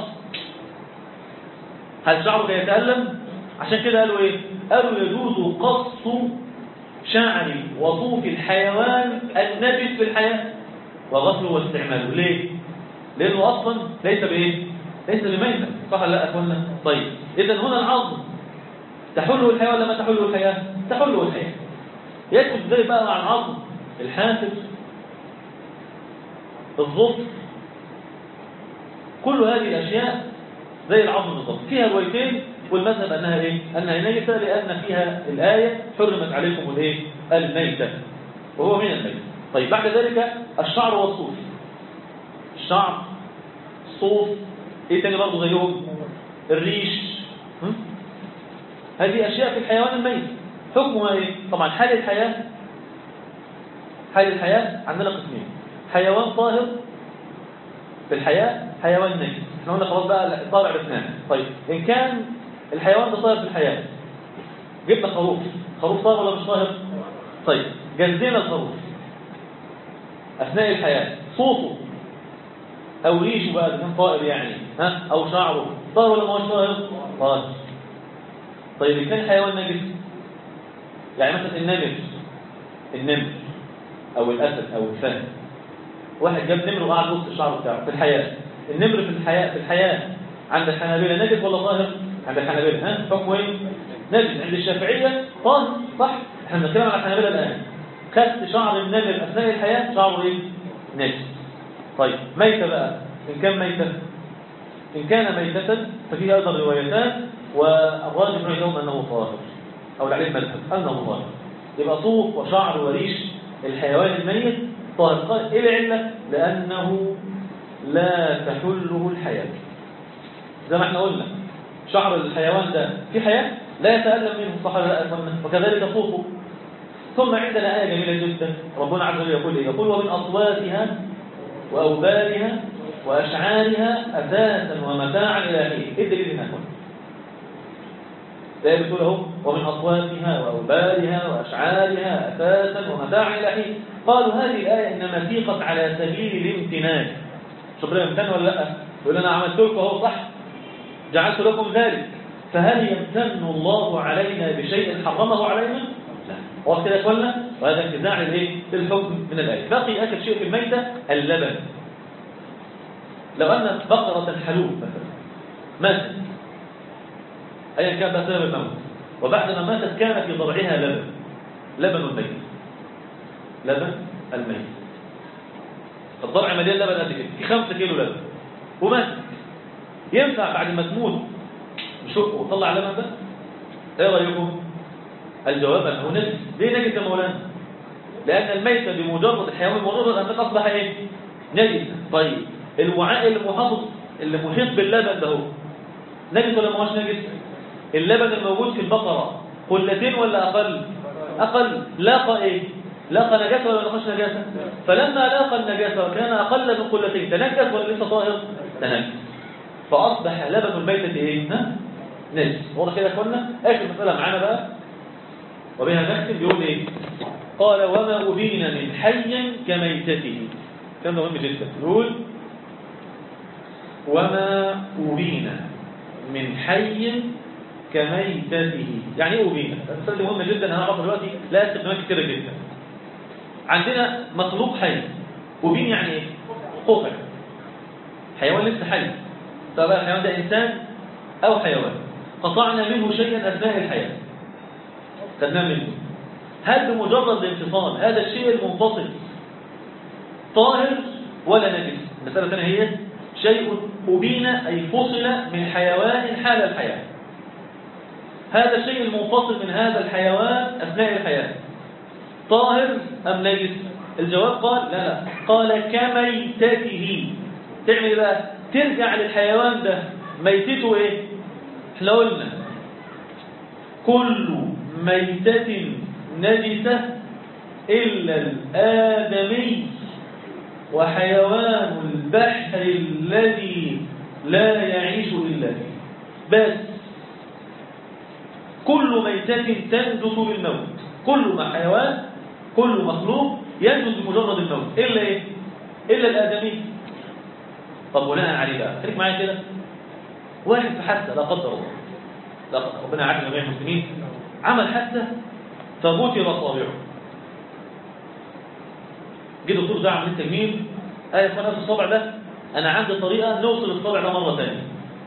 هل شعره يتألم؟ عشان كده قالوا ايه؟ قالوا يجوز قص شعر وصوف الحيوان النجس في الحياة وغسله واستعماله. ليه؟ لأنه أصلا ليس بإيه؟ ليس بميتة، صح ولا لا أخوانا؟ طيب إذا هنا العظم تحله الحياة ولا ما تحله الحياة؟ تحله الحياة. يدخل ازاي بقى مع العظم؟ الحاسب، الظفر، كل هذه الأشياء زي العظم بالضبط، فيها روايتين، والمذهب أنها إيه؟ أنها نجسة لأن فيها الآية حرمت عليكم الإيه؟ الميتة، وهو من الميتة. طيب بعد ذلك الشعر والصوف، الشعر، الصوف، إيه تاني برضه زيهم؟ الريش، هذه أشياء في الحيوان الميت، حكمها إيه؟ طبعا حال الحياة عندنا قسمين، حيوان طاهر في الحياة، حيوان نجس. احنا قلنا خلاص بقى طالع بسنان. طيب إن كان الحيوان ده طاهر في الحياة، جبنا خروف طاهر ولا مش طاهر؟ طيب جلدنا الخروف أثناء الحياة، صوته أو ريشه بقى إذا كان طائر يعني، أو شعره طاهر ولا ما هوش طاهر؟ طاهر. طيب إن كان حيوان نجس، يعني مثلا النمر أو الأسد أو الفهد، واحد جاب نمر وقعد وسط الشعر بتاعه في الحياة، النمر في الحياة عند الحنابلة نجس ولا طاهر؟ عند الحنابلة حكمه ايه؟ نجس. عند الشافعية طاهر، صح؟ احنا بنتكلم على الحنابلة الآن. خدت شعر النمر أثناء الحياة، شعره ايه؟ نجس. طيب ميتة بقى، إن كان ميتة ففيه أيضا روايتان، والراجح عندهم أنه طاهر، أو العلم مذهب أنه طاهر. يبقى صوف وشعر وريش الحيوان الميت طاهر. قال إيه العلة؟ لأنه لا تحله الحياة. زي ما احنا قلنا شعر الحيوان ده في حياة لا يتألم منه، صح ولا لا؟ وكذلك صوفه. ثم عندنا آية جميلة جدا، ربنا عز وجل يقول إيه؟ يقول ومن أصواتها وأوبارها وأشعارها أثاثا ومتاعا إلى حين. إيه الدليل هنا؟ الآية بتقول اهو ومن أصواتها وأوبارها وأشعارها أثاثا ومتاعا إلى حين. قالوا هذه الآية إنما سيقت على سبيل الامتنان. شوف لنا امتن ولا لا؟ يقول أنا عملت لكم اهو، صح؟ جعلت لكم ذلك، فهل يمتن الله علينا بشيء حرمه علينا؟ لا. واضح كده يا اخوانا؟ وهذا انتزاع للحكم من الآية. باقي آخر شيء في الميتة اللبن. لو أن بقرة حلوب مثلا ماتت، أيا كان بقى سبب الموت، وبعدما ماتت كان في ضرعها لبن الميت، لبن الميت، الضرع مليان لبن قد كده، في 5 كيلو لبن، وماتت، ينفع بعد ما تموت نشقه وطلع لبن ده؟ ايه رايكم؟ الجواب انه نجس. ليه نجس يا مولانا؟ لان الميت بمجرد الحيوان بمجرد ان اصبح ايه؟ نجس. طيب الوعاء اللي محيط باللبن ده هو نجس ولا ما هوش نجس؟ اللبن الموجود في البقره قلتين ولا اقل؟ لاقى ايه؟ لاقى نجاسه ولا ما لاقاش نجاسه؟ فلما لاقى النجاسه وكان اقل من قلتين تنجس ولا لسه طاهر؟ تنجس. فاصبح لبن الميتة ايه؟ نجس. واضح كده يا اخوانا؟ اخر مساله معانا بقى وبها نختم. بيقول ايه؟ قال وما أبين من حي كميتته. كلام مهم جدا. يقول وما أبين من حي كميتته. يعني ايه أبين؟ المسألة دي مهمة جدا، هنعرفها دلوقتي لا استخدامات كتيرة جدا. عندنا مخلوق حي، أبين يعني ايه؟ قطع، حيوان لسه حي، سواء الحيوان ده إنسان أو حيوان، قطعنا منه شيئا أثناء الحياة، خدناه منه. هل بمجرد الانفصال هذا الشيء المنفصل طاهر ولا نجس؟ المسألة الثانية هي شيء أبين أي فصل من حيوان حال الحياة. هذا الشيء المنفصل من هذا الحيوان أثناء الحياة طاهر أم نجس؟ الجواب قال لا، قال كميتته. تعمل بقى ترجع للحيوان ده ميتته ايه؟ احنا قلنا كل ميتة نجسة إلا الآدمي وحيوان البحر الذي لا يعيش إلا فيه. بس كل ميتة تنجس بالموت، كل ما حيوان، كل مخلوق ينجس بمجرد الموت إلا إيه؟ إلا الآدمي. طب بناء عليه بقى خليك معايا كده، واحد في حادثه لا قدر الله، لا قدر ربنا يعافي جميع المسلمين، عمل حادثه فبتر صابعه، جه دكتور ده عمليه تجميل، قال يا اخوانا الصابع ده انا عندي طريقه نوصل الصابع ده مره ثانيه.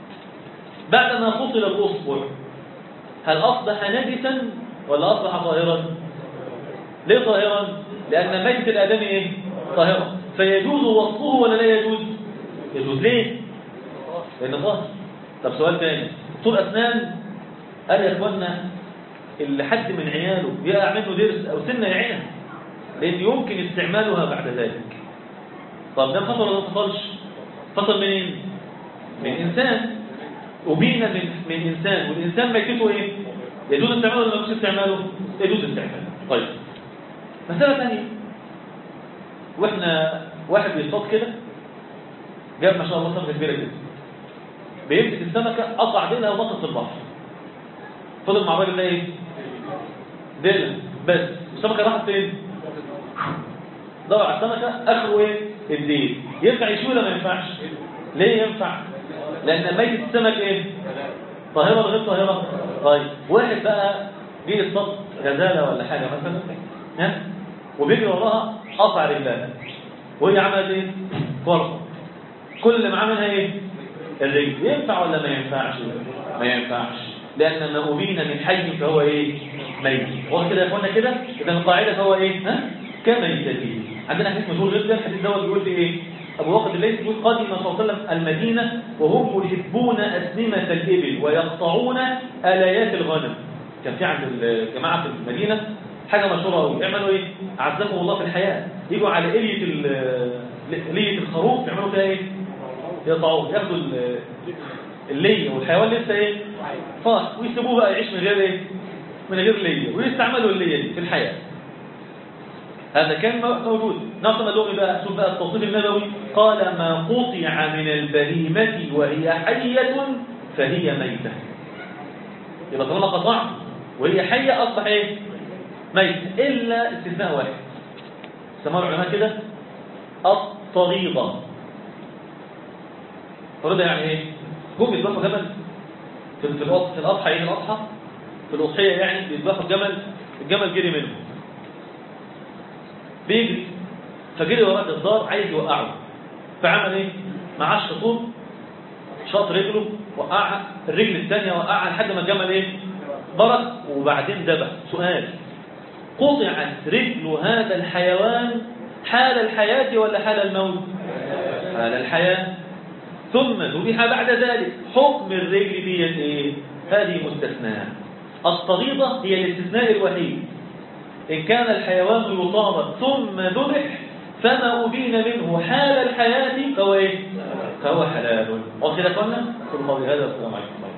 بعد ما فصل الاصبع هل اصبح نجسا ولا اصبح طاهرا؟ ليه طاهرا؟ لان ميت الادمي ايه؟ طاهره، فيجوز وصفه ولا لا يجوز؟ يجوز. ليه؟ لانه طاهر. طب سؤال ثاني، دكتور اسنان قال يا اخوانا اللي حد من عياله يقع منه ضرس او سنه يعينها لان يمكن استعمالها بعد ذلك. طب ده فصل ولا ما فصلش؟ فصل منين؟ من انسان، وبينا من انسان، والانسان ميتته ايه؟ يجوز استعماله ولا ما يجوز استعماله؟ يجوز استعماله. طيب مساله ثانيه، واحنا واحد بيصطاد كده جاب ما شاء الله سمكه كبيره كده، بيمسك السمكه قطع ديلها ونطت في البحر، فضل مع الراجل ده ايه؟ ديلها بس، السمكه راحت فين؟ دور على السمكه اخره ايه؟ الديل. ينفع يشوي ولا ما ينفعش؟ ليه ينفع؟ لان ميت السمك ايه؟ طاهره ولا غير طاهره؟ طيب واحد بقى جه يصطاد غزاله ولا حاجه مثلا، ها، وبيجري وراها قطع رجلها، وهي عملت ايه؟ فرصه، كل اللي معاه منها ايه؟ الرجل. ينفع ولا ما ينفعش؟ ما ينفعش، لان ما أبين من حي فهو ايه؟ ميت. واضح كده يا اخوانا كده؟ اذا القاعده فهو ايه؟ ها؟ كميتته. عندنا حديث مشهور جدا، الحديث دوت بيقول في ايه؟ ابو وقد الليثي يقول قدم صلى الله عليه وسلم المدينه وهم يحبون اسنمه الابل ويقطعون الايات الغنم. كان في عند الجماعه في المدينه حاجه مشهوره قوي، يعملوا ايه؟ اعزكم الله في الحياه، يجوا على اليه الخروف يعملوا فيها ايه؟ يقطعوه، ياخدوا الليه والحيوان لسه ايه؟ فاضي، ويسيبوه بقى يعيش من غير ايه؟ من غير ليه، ويستعملوا الليه دي في الحياه. هذا كان موجود. نعطم اللغة بقى، شوف بقى التوصيف النبوي، قال ما قطع من البهيمة وهي حية فهي ميتة. يبقى طالما قطعت وهي حية أصبح إيه؟ ميت، إلا استثناء واحد سماه العلماء كده، الطريضة. الطريضة يعني إيه؟ جم يذبحوا جمل في الأضحى، إيه الأضحى؟ في الأضحية يعني بيذبحوا الجمل جري منه، بيجري فجري وراء الجزار عايز يوقعه، فعمل ايه؟ معاه الشطور، شاط رجله وقعها، الرجل الثانيه وقعها لحد ما الجمل ايه؟ برك وبعدين ذبح. سؤال، قطعت رجل هذا الحيوان حال الحياه ولا حال الموت؟ حال الحياه، ثم ذبح بعد ذلك، حكم الرجل دي ايه؟ هذه مستثناء. الطريضه هي الاستثناء الوحيد، إن كان الحيوان يطارد ثم ذبح فما أبين منه حال الحياة فهو إيه؟ فهو حلال. وكذا قلنا كل قول هذا والسلام عليكم.